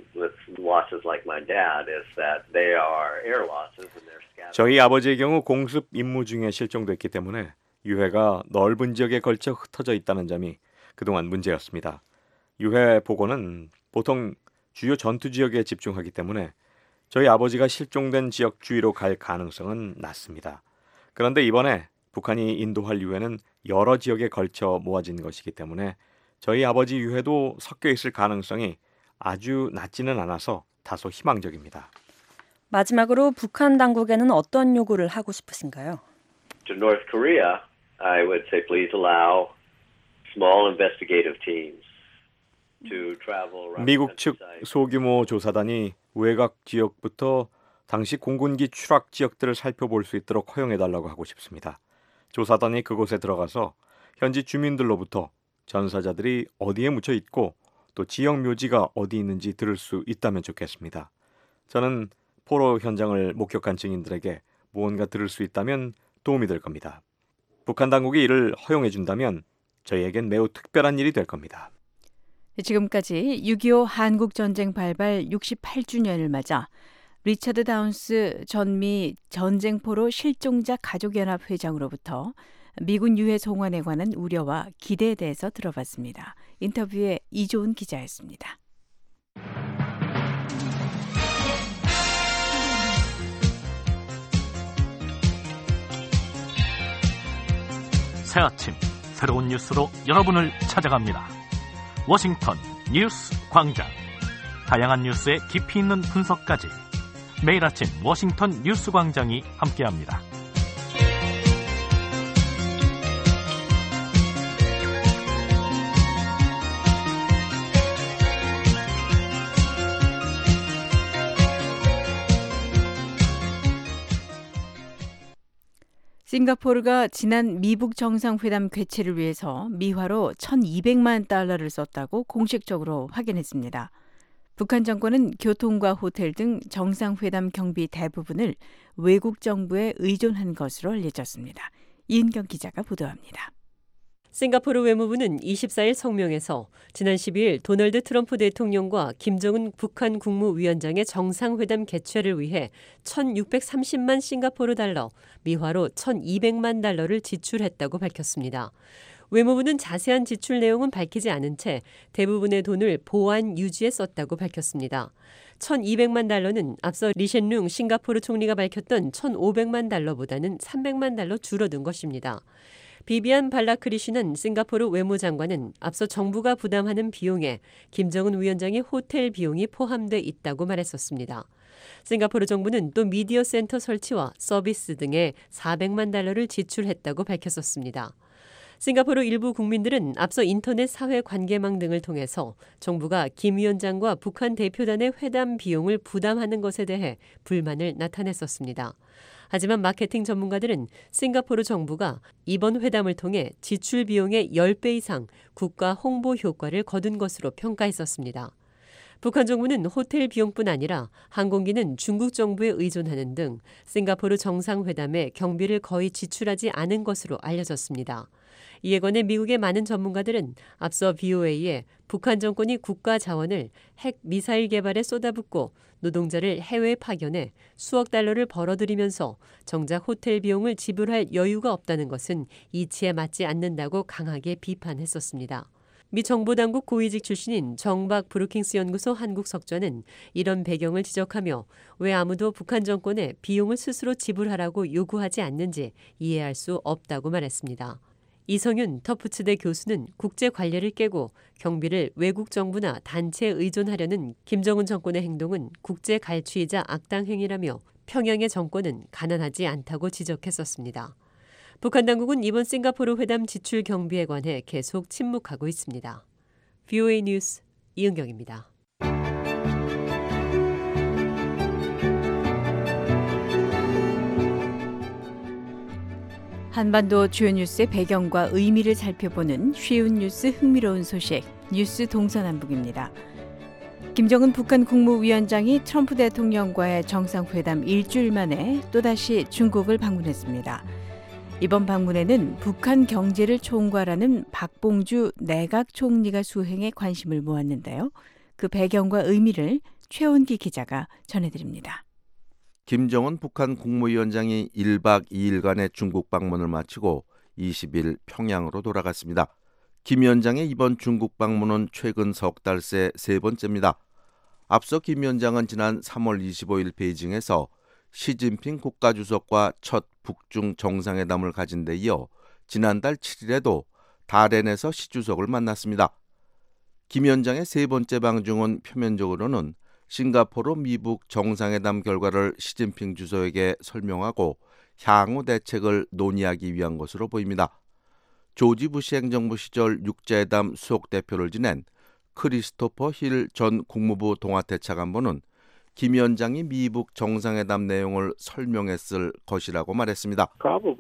losses like my dad is that they are air losses and they're scattered. 저희 아버지의 경우 공습 임무 중에 실종됐기 때문에 유해가 넓은 지역에 걸쳐 흩어져 있다는 점이 그동안 문제였습니다. 유해 복원은 보통 주요 전투 지역에 집중하기 때문에 저희 아버지가 실종된 지역 주위로 갈 가능성은 낮습니다. 그런데 이번에 북한이 인도할 유해는 여러 지역에 걸쳐 모아진 것이기 때문에 저희 아버지 유해도 섞여 있을 가능성이 아주 낮지는 않아서 다소 희망적입니다. 마지막으로 북한 당국에는 어떤 요구를 하고 싶으신가요? To North Korea, I would say please allow small investigative teams to travel around. 미국 측 소규모 조사단이 외곽 지역부터 당시 공군기 추락 지역들을 살펴볼 수 있도록 허용해달라고 하고 싶습니다. 조사단이 그곳에 들어가서 현지 주민들로부터 전사자들이 어디에 묻혀 있고 또 지역 묘지가 어디 있는지 들을 수 있다면 좋겠습니다. 저는 포로 현장을 목격한 증인들에게 무언가 들을 수 있다면 도움이 될 겁니다. 북한 당국이 이를 허용해 준다면 저희에겐 매우 특별한 일이 될 겁니다. 지금까지 6.25 한국전쟁 발발 68주년을 맞아 리처드 다운스 전미 전쟁포로 실종자 가족연합 회장으로부터 미군 유해 송환에 관한 우려와 기대에 대해서 들어봤습니다. 인터뷰에 이조은 기자였습니다. 새아침 새로운 뉴스로 여러분을 찾아갑니다. 워싱턴 뉴스 광장. 다양한 뉴스의 깊이 있는 분석까지 매일 아침 워싱턴 뉴스 광장이 함께합니다. 싱가포르가 지난 미북 정상회담 개최를 위해서 미화로 1,200만 달러를 썼다고 공식적으로 확인했습니다. 북한 정권은 교통과 호텔 등 정상회담 경비 대부분을 외국 정부에 의존한 것으로 알려졌습니다. 이은경 기자가 보도합니다. 싱가포르 외무부는 24일 성명에서 지난 12일 도널드 트럼프 대통령과 김정은 북한 국무위원장의 정상회담 개최를 위해 1,630만 싱가포르 달러, 미화로 1,200만 달러를 지출했다고 밝혔습니다. 외무부는 자세한 지출 내용은 밝히지 않은 채 대부분의 돈을 보안 유지에 썼다고 밝혔습니다. 1,200만 달러는 앞서 리셴룽 싱가포르 총리가 밝혔던 1,500만 달러보다는 300만 달러 줄어든 것입니다. 비비안 발라크리시는 싱가포르 외무장관은 앞서 정부가 부담하는 비용에 김정은 위원장의 호텔 비용이 포함돼 있다고 말했었습니다. 싱가포르 정부는 또 미디어 센터 설치와 서비스 등에 400만 달러를 지출했다고 밝혔었습니다. 싱가포르 일부 국민들은 앞서 인터넷 사회 관계망 등을 통해서 정부가 김 위원장과 북한 대표단의 회담 비용을 부담하는 것에 대해 불만을 나타냈었습니다. 하지만 마케팅 전문가들은 싱가포르 정부가 이번 회담을 통해 지출 비용의 10배 이상 국가 홍보 효과를 거둔 것으로 평가했었습니다. 북한 정부는 호텔 비용뿐 아니라 항공기는 중국 정부에 의존하는 등 싱가포르 정상회담에 경비를 거의 지출하지 않은 것으로 알려졌습니다. 이에 관해 미국의 많은 전문가들은 앞서 VOA에 북한 정권이 국가 자원을 핵 미사일 개발에 쏟아붓고 노동자를 해외에 파견해 수억 달러를 벌어들이면서 정작 호텔 비용을 지불할 여유가 없다는 것은 이치에 맞지 않는다고 강하게 비판했었습니다. 미 정보당국 고위직 출신인 정박 브루킹스 연구소 한국 석좌는 이런 배경을 지적하며 왜 아무도 북한 정권에 비용을 스스로 지불하라고 요구하지 않는지 이해할 수 없다고 말했습니다. 이성윤 터프츠대 교수는 국제 관례를 깨고 경비를 외국 정부나 단체에 의존하려는 김정은 정권의 행동은 국제 갈취이자 악당 행위라며 평양의 정권은 가난하지 않다고 지적했었습니다. 북한 당국은 이번 싱가포르 회담 지출 경비에 관해 계속 침묵하고 있습니다. VOA 뉴스 이은경입니다. 한반도 주요 뉴스의 배경과 의미를 살펴보는 쉬운 뉴스 흥미로운 소식, 뉴스 동서남북입니다. 김정은 북한 국무위원장이 트럼프 대통령과의 정상회담 일주일 만에 또다시 중국을 방문했습니다. 이번 방문에는 북한 경제를 총괄하는 박봉주 내각 총리가 수행에 관심을 모았는데요. 그 배경과 의미를 최원기 기자가 전해드립니다. 김정은 북한 국무위원장이 1박 2일간의 중국 방문을 마치고 20일 평양으로 돌아갔습니다. 김 위원장의 이번 중국 방문은 최근 석 달 새 세 번째입니다. 앞서 김 위원장은 지난 3월 25일 베이징에서 시진핑 국가주석과 첫 북중 정상회담을 가진 데 이어 지난달 7일에도 다롄에서 시 주석을 만났습니다. 김 위원장의 세 번째 방중은 표면적으로는 싱가포르 미북 정상회담 결과를 시진핑 주석에게 설명하고 향후 대책을 논의하기 위한 것으로 보입니다. 조지 부시 행정부 시절 육자회담 수석 대표를 지낸 크리스토퍼 힐 전 국무부 동아대차관보는 김 위원장이 미북 정상회담 내용을 설명했을 것이라고 말했습니다.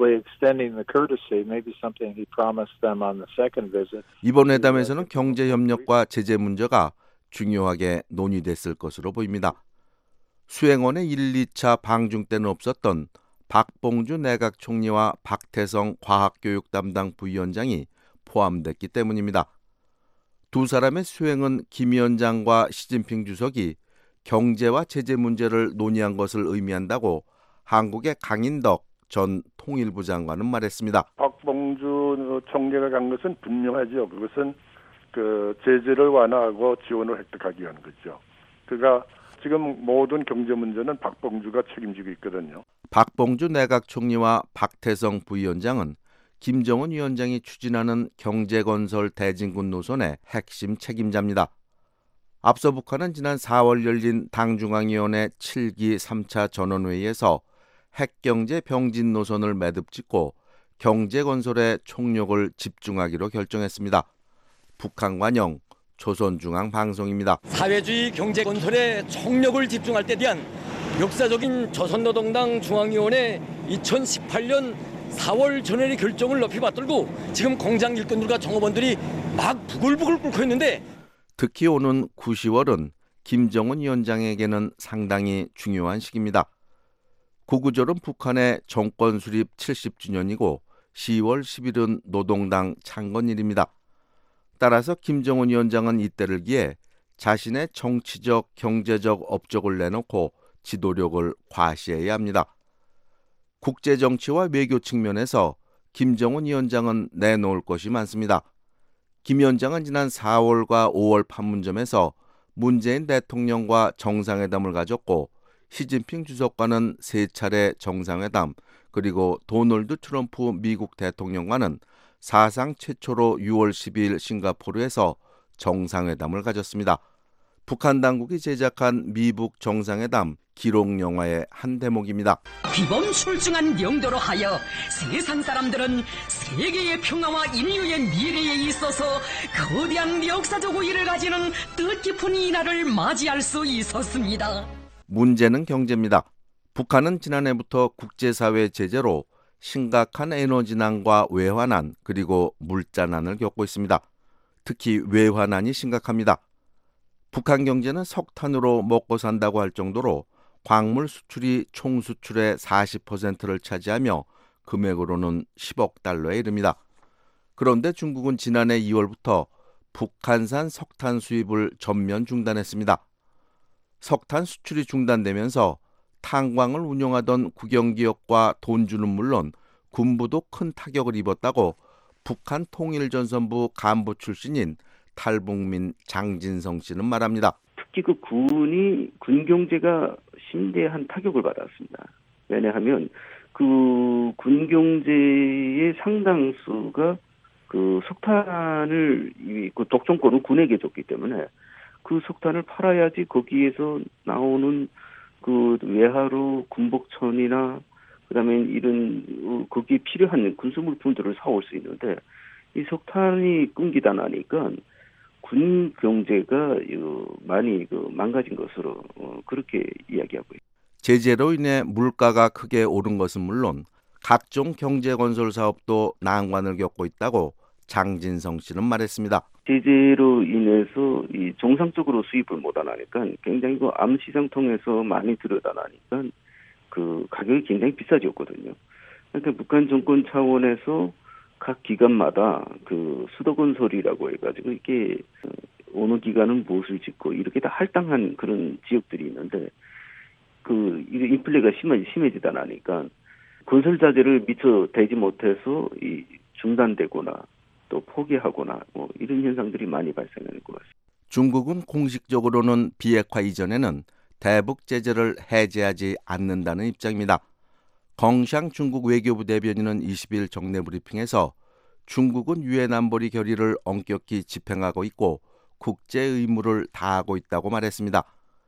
이번 회담에서는 경제협력과 제재 문제가 중요하게 논의됐을 것으로 보입니다. 수행원의 1, 2차 방중 때는 없었던 박봉주 내각 총리와 박태성 과학교육 담당 부위원장이 포함됐기 때문입니다. 두 사람의 수행은 김 위원장과 시진핑 주석이 경제와 제재 문제를 논의한 것을 의미한다고 한국의 강인덕 전 통일부 장관은 말했습니다. 박봉주 총리가 간 것은 분명하죠. 그것은 제재를 완화하고 지원을 획득하기 위한 거죠. 그가 지금 모든 경제 문제는 박봉주가 책임지고 있거든요. 박봉주 내각 총리와 박태성 부위원장은 김정은 위원장이 추진하는 경제건설 대진군 노선의 핵심 책임자입니다. 앞서 북한은 지난 4월 열린 당중앙위원회 7기 3차 전원회의에서 핵경제 병진 노선을 매듭 짓고 경제건설에 총력을 집중하기로 결정했습니다. 북한 관영 조선중앙방송입니다. 사회주의 경제건설에 총력을 집중할 때 대한 역사적인 조선노동당 중앙위원회 2018년 4월 전원의 결정을 높이 받들고 지금 공장 일꾼들과 종업원들이 막 부글부글 끓고 있는데, 특히 오는 9, 10월은 김정은 위원장에게는 상당히 중요한 시기입니다. 구구절은 북한의 정권 수립 70주년이고 10월 10일은 노동당 창건일입니다. 따라서 김정은 위원장은 이때를 기해 자신의 정치적, 경제적 업적을 내놓고 지도력을 과시해야 합니다. 국제정치와 외교 측면에서 김정은 위원장은 내놓을 것이 많습니다. 김 위원장은 지난 4월과 5월 판문점에서 문재인 대통령과 정상회담을 가졌고 시진핑 주석과는 3차례 정상회담, 그리고 도널드 트럼프 미국 대통령과는 사상 최초로 6월 12일 싱가포르에서 정상회담을 가졌습니다. 북한 당국이 제작한 미북 정상회담 기록 영화의 한 대목입니다. 비범출중한 영도로 하여 세상 사람들은 세계의 평화와 인류의 미래에 있어서 거대한 역사적 우위를 가지는 뜻깊은 이날을 맞이할 수 있었습니다. 문제는 경제입니다. 북한은 지난해부터 국제사회 제재로 심각한 에너지난과 외환난, 그리고 물자난을 겪고 있습니다. 특히 외환난이 심각합니다. 북한 경제는 석탄으로 먹고 산다고 할 정도로 광물 수출이 총 수출의 40%를 차지하며 금액으로는 10억 달러에 이릅니다. 그런데 중국은 지난해 2월부터 북한산 석탄 수입을 전면 중단했습니다. 석탄 수출이 중단되면서 탄광을 운영하던 국영기업과 돈주는 물론 군부도 큰 타격을 입었다고 북한 통일전선부 간부 출신인 탈북민 장진성 씨는 말합니다. 특히 그 군 경제가 심대한 타격을 받았습니다. 왜냐하면 그 군 경제의 상당수가 그 석탄을 그 독점권을 군에게 줬기 때문에 그 석탄을 팔아야지 거기에서 나오는 그 외화로 군복천이나 그다음에 이런 거기에 필요한 군수물품들을 사올 수 있는데, 이 석탄이 끊기다 나니까 군 경제가 많이 망가진 것으로 그렇게 이야기하고 있습니다. 제재로 인해 물가가 크게 오른 것은 물론 각종 경제건설 사업도 난관을 겪고 있다고 장진성 씨는 말했습니다. 제재로 인해서 이 정상적으로 수입을 못하니까 굉장히 그 암시장 통해서 많이 들여다나니까 그 가격이 굉장히 비싸졌거든요. 그러니까 북한 정권 차원에서 각 기관마다 그 수도건설이라고 해가지고 이게 어느 기관은 무엇을 짓고 이렇게 다 할당한 그런 지역들이 있는데, 그 인플레가 심해지다 나니까 건설 자재를 미처 대지 못해서 이 중단되거나 또 포기하거나 뭐 이런 현상들이 많이 발생하는 것 같습니다. 중국은 공식적으로는 비핵화 이전에는 대북 제재를 해제하지 않는다는 입장입니다. 껑샹 중국 외교부 대변인은 20일 정례 브리핑에서 중국은 유엔 안보리 결의를 엄격히 집행하고 있고 국제 의무를 다하고 있다고 말했습니다.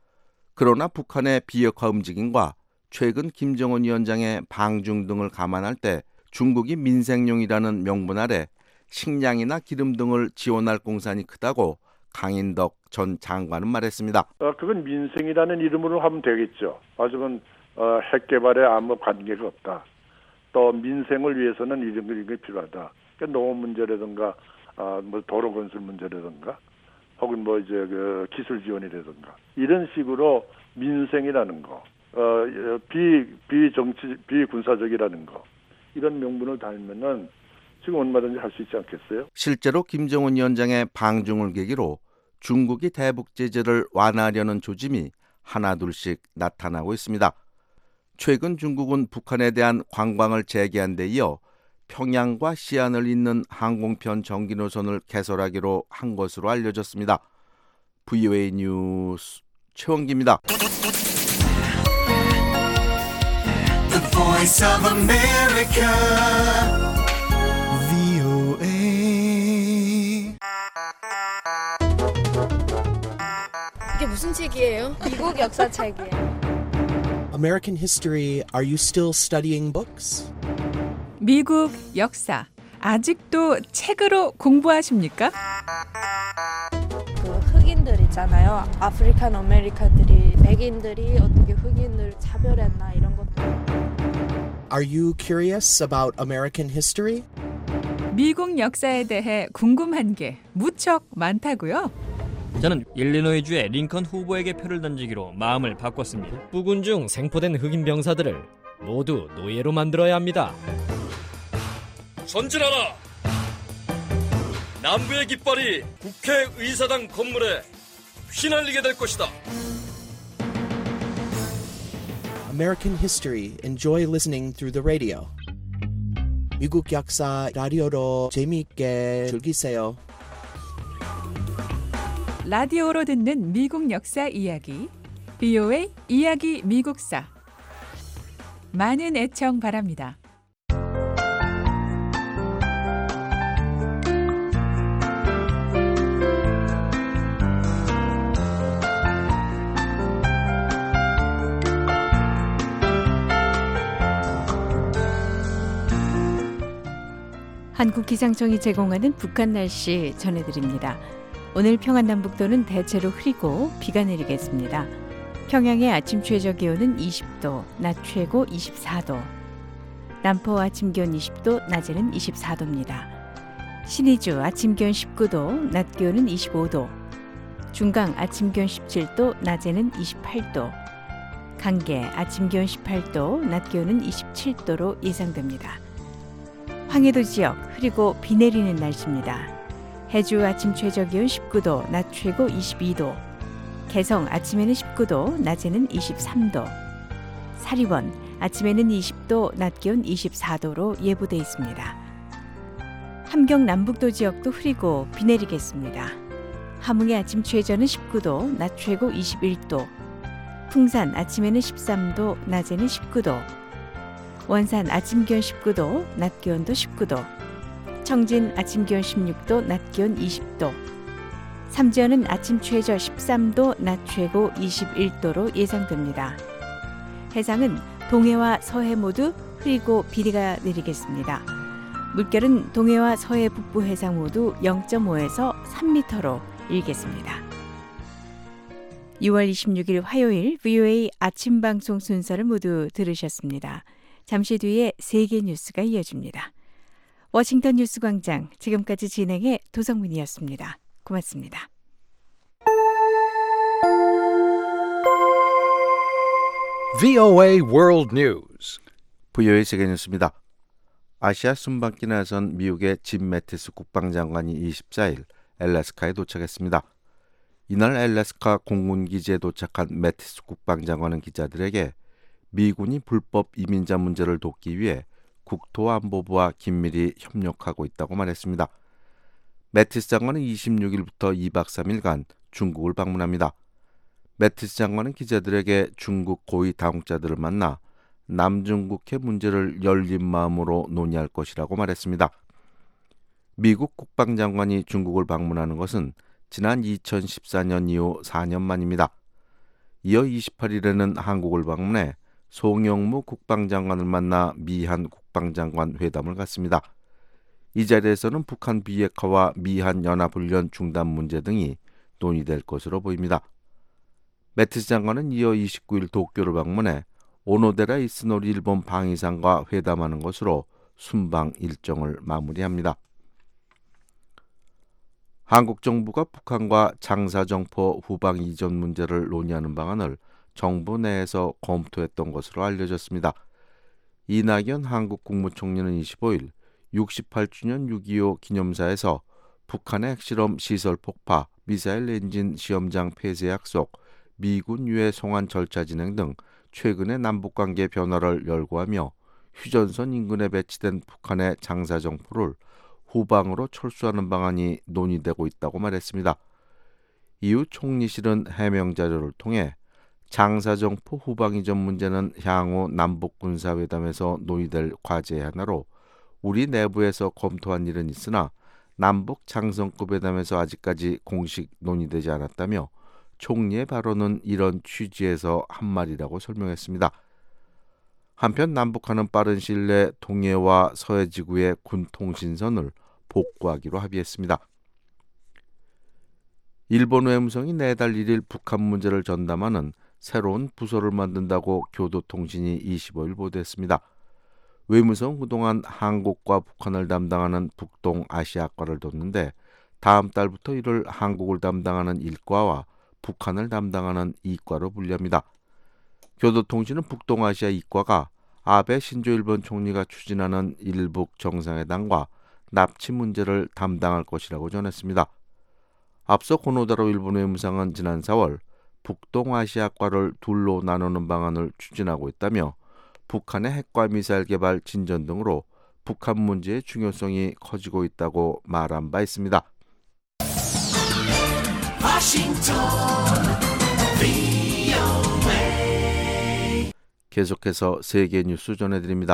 그러나 북한의 비핵화 움직임과 최근 김정은 위원장의 방중 등을 감안할 때 중국이 민생용이라는 명분 아래 식량이나 기름 등을 지원할 공산이 크다고 강인덕 전 장관은 말했습니다. 그건 민생이라는 이름으로 하면 되겠죠. 하지만 핵 개발에 아무 관계가 없다. 또 민생을 위해서는 이런 게 필요하다. 그러니까 농업 문제라든가 뭐 도로 건설 문제라든가 혹은 뭐 이제 그 기술 지원이라든가 이런 식으로 민생이라는 거, 비정치 비군사적이라는 거 이런 명분을 달면은 지금 얼마든지 할 수 있지 않겠어요? 실제로 김정은 위원장의 방중을 계기로 중국이 대북 제재를 완화하려는 조짐이 하나둘씩 나타나고 있습니다. 최근 중국은 북한에 대한 관광을 재개한 데 이어 평양과 시안을 잇는 항공편 정기 노선을 개설하기로 한 것으로 알려졌습니다. VOA 뉴스 최원기입니다. The Voice of America. 그게 무슨 책이에요? 미국 역사책이에요. American history, are you still studying books? 미국 역사 아직도 책으로 공부하십니까? 그 흑인들 있잖아요. 아프리칸 아메리칸들이 백인들이 어떻게 흑인을 차별했나 이런 것도. Are you curious about American history? 미국 역사에 대해 궁금한 게 무척 많다고요? 저는 일리노이주의 링컨 후보에게 표를 던지기로 마음을 바꿨습니다. 북군 중 생포된 흑인 병사들을 모두 노예로 만들어야 합니다. 전진하라! 남부의 깃발이 국회의사당 건물에 휘날리게 될 것이다. American history, enjoy listening through the radio. 미국 역사 라디오로 재미있게 즐기세요. 라디오로 듣는 미국 역사 이야기, VOA 이야기 미국사. 많은 애청 바랍니다. 한국기상청이 제공하는 북한 날씨 전해드립니다. 오늘 평안남북도는 대체로 흐리고 비가 내리겠습니다. 평양의 아침 최저 기온은 20도, 낮 최고 24도. 남포 아침 기온 20도, 낮에는 24도입니다. 신의주 아침 기온 19도, 낮 기온은 25도. 중강 아침 기온 17도, 낮에는 28도. 강계 아침 기온 18도, 낮 기온은 27도로 예상됩니다. 황해도 지역 흐리고 비 내리는 날씨입니다. 해주 아침 최저 기온 19도, 낮 최고 22도. 개성 아침에는 19도, 낮에는 23도. 사리원 아침에는 20도, 낮 기온 24도로 예보돼 있습니다. 함경 남북도 지역도 흐리고 비 내리겠습니다. 함흥의 아침 최저는 19도, 낮 최고 21도. 풍산 아침에는 13도, 낮에는 19도. 원산 아침 기온 19도, 낮 기온도 19도. 청진 아침 기온 16도, 낮 기온 20도. 삼지연은 아침 최저 13도, 낮 최고 21도로 예상됩니다. 해상은 동해와 서해 모두 흐리고 비가 내리겠습니다. 물결은 동해와 서해 북부 해상 모두 0.5에서 3m로 일겠습니다. 6월 26일 화요일 VOA 아침 방송 순서를 모두 들으셨습니다. 잠시 뒤에 세계 뉴스가 이어집니다. 워싱턴 뉴스광장 지금까지 진행의 도성문이었습니다. 고맙습니다. VOA World News. VOA 세계 뉴스입니다. 아시아 순방길에 나선 미국의 짐 매티스 국방장관이 24일 알래스카에 도착했습니다. 이날 알래스카 공군기지에 도착한 매티스 국방장관은 기자들에게 미군이 불법 이민자 문제를 돕기 위해 국토안보부와 긴밀히 협력하고 있다고 말했습니다. 매티스 장관은 26일부터 2박 3일간 중국을 방문합니다. 매티스 장관은 기자들에게 중국 고위 당국자들을 만나 남중국해 문제를 열린 마음으로 논의할 것이라고 말했습니다. 미국 국방장관이 중국을 방문하는 것은 지난 2014년 이후 4년 만입니다. 이어 28일에는 한국을 방문해 송영무 국방장관을 만나 미한 국방장관 회담을 갖습니다. 이 자리에서는 북한 비핵화와 미한 연합훈련 중단 문제 등이 논의될 것으로 보입니다. 매티스 장관은 이어 29일 도쿄를 방문해 오노데라 이스노리 일본 방위상과 회담하는 것으로 순방 일정을 마무리합니다. 한국 정부가 북한과 장사정포 후방 이전 문제를 논의하는 방안을 정부 내에서 검토했던 것으로 알려졌습니다. 이낙연 한국 국무총리는 25일 68주년 6.25 기념사에서 북한의 핵실험 시설 폭파, 미사일 엔진 시험장 폐쇄 약속, 미군 유해 송환 절차 진행 등 최근의 남북관계 변화를 열거하며 휴전선 인근에 배치된 북한의 장사정포를 후방으로 철수하는 방안이 논의되고 있다고 말했습니다. 이후 총리실은 해명 자료를 통해 장사정포 후방 이전 문제는 향후 남북군사회담에서 논의될 과제의 하나로 우리 내부에서 검토한 일은 있으나 남북 장성급 회담에서 아직까지 공식 논의되지 않았다며 총리의 발언은 이런 취지에서 한 말이라고 설명했습니다. 한편 남북한은 빠른 시일 내 동해와 서해 지구의 군 통신선을 복구하기로 합의했습니다. 일본 외무성이 내달 1일 북한 문제를 전담하는 새로운 부서를 만든다고 교도통신이 25일 보도했습니다. 외무성은 그동안 한국과 북한을 담당하는 북동아시아과를 뒀는데 다음 달부터 이를 한국을 담당하는 1과와 북한을 담당하는 2과로 분리합니다. 교도통신은 북동아시아 2과가 아베 신조 일본 총리가 추진하는 일북 정상회담과 납치 문제를 담당할 것이라고 전했습니다. 앞서 고노다로 일본 외무상은 지난 4월 북동아시아과를 둘로 나누는 방안을 추진하고 있다며 북한의 핵과 미사일 개발 진전 등으로 북한 문제의 중요성이 커지고 있다고 말한 바 있습니다. 계속해서 세계 뉴스 전해드립니다.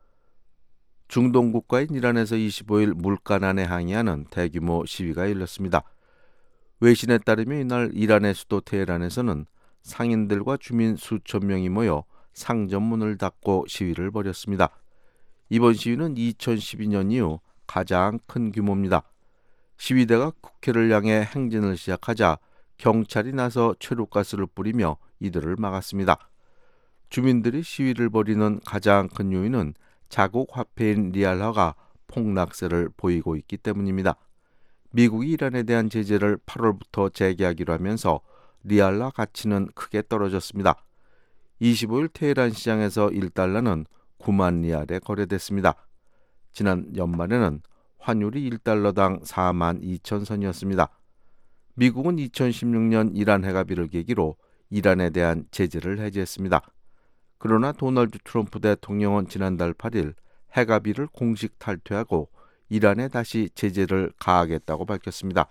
중동 국가인 이란에서 25일 물가난에 항의하는 대규모 시위가 열렸습니다. 외신에 따르면 이날 이란의 수도 테헤란에서는 상인들과 주민 수천 명이 모여 상점문을 닫고 시위를 벌였습니다. 이번 시위는 2012년 이후 가장 큰 규모입니다. 시위대가 국회를 향해 행진을 시작하자 경찰이 나서 최루가스를 뿌리며 이들을 막았습니다. 주민들이 시위를 벌이는 가장 큰 요인은 자국 화폐인 리알화가 폭락세를 보이고 있기 때문입니다. 미국이 이란에 대한 제재를 8월부터 재개하기로 하면서 리알화 가치는 크게 떨어졌습니다. 25일 테헤란 시장에서 1달러는 9만 리알에 거래됐습니다. 지난 연말에는 환율이 1달러당 4만 2천 선이었습니다. 미국은 2016년 이란 핵합의를 계기로 이란에 대한 제재를 해제했습니다. 그러나 도널드 트럼프 대통령은 지난달 8일 핵합의를 공식 탈퇴하고 이란에 다시 제재를 가하겠다고 밝혔습니다.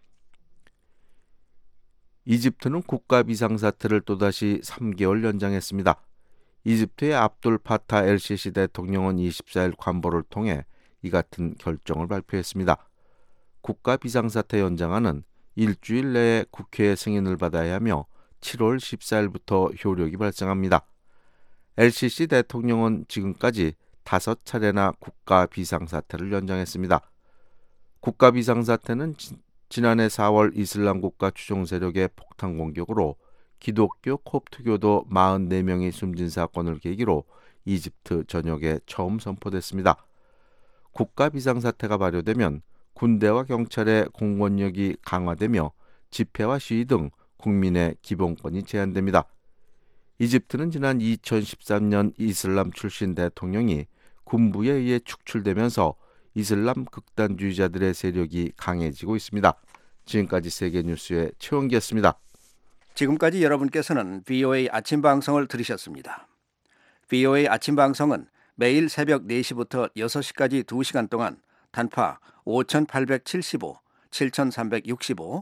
이집트는 국가 비상사태를 또다시 3개월 연장했습니다. 이집트의 압둘 파타 엘시시 대통령은 24일 관보를 통해 이 같은 결정을 발표했습니다. 국가 비상사태 연장안은 일주일 내에 국회의 승인을 받아야 하며 7월 14일부터 효력이 발생합니다. LCC 대통령은 지금까지 5차례나 국가 비상사태를 연장했습니다. 국가 비상사태는 지난해 4월 이슬람 국가 추종 세력의 폭탄 공격으로 기독교 콥트교도 44명이 숨진 사건을 계기로 이집트 전역에 처음 선포됐습니다. 국가 비상사태가 발효되면 군대와 경찰의 공권력이 강화되며 집회와 시위 등 국민의 기본권이 제한됩니다. 이집트는 지난 2013년 이슬람 출신 대통령이 군부에 의해 축출되면서 이슬람 극단주의자들의 세력이 강해지고 있습니다. 지금까지 세계뉴스의 최원기였습니다. 지금까지 여러분께서는 VOA 아침 방송을 들으셨습니다. VOA 아침 방송은 매일 새벽 4시부터 6시까지 2시간 동안 단파 5875, 7365,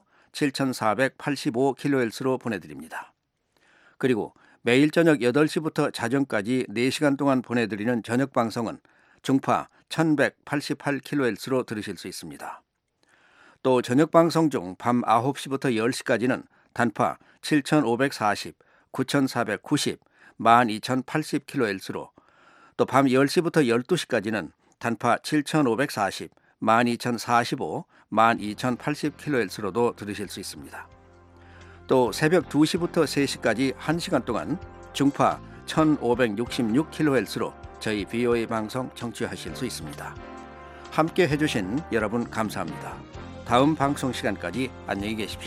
7485kHz로 보내드립니다. 그리고 매일 저녁 8시부터 자정까지 4시간 동안 보내드리는 저녁 방송은 중파 1188kHz로 들으실 수 있습니다. 또 저녁 방송 중 밤 9시부터 10시까지는 단파 7540, 9490, 12080kHz로 또 밤 10시부터 12시까지는 단파 7540, 12045, 12080kHz로도 들으실 수 있습니다. 또 새벽 2시부터 3시까지 1시간 동안 중파 1566kHz로 저희 VOA 방송 청취하실 수 있습니다. 함께 해주신 여러분 감사합니다. 다음 방송 시간까지 안녕히 계십시오.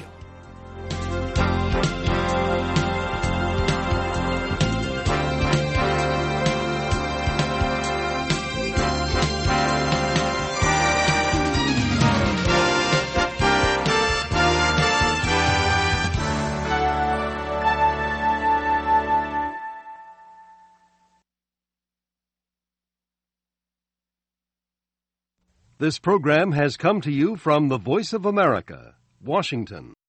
This program has come to you from the Voice of America, Washington.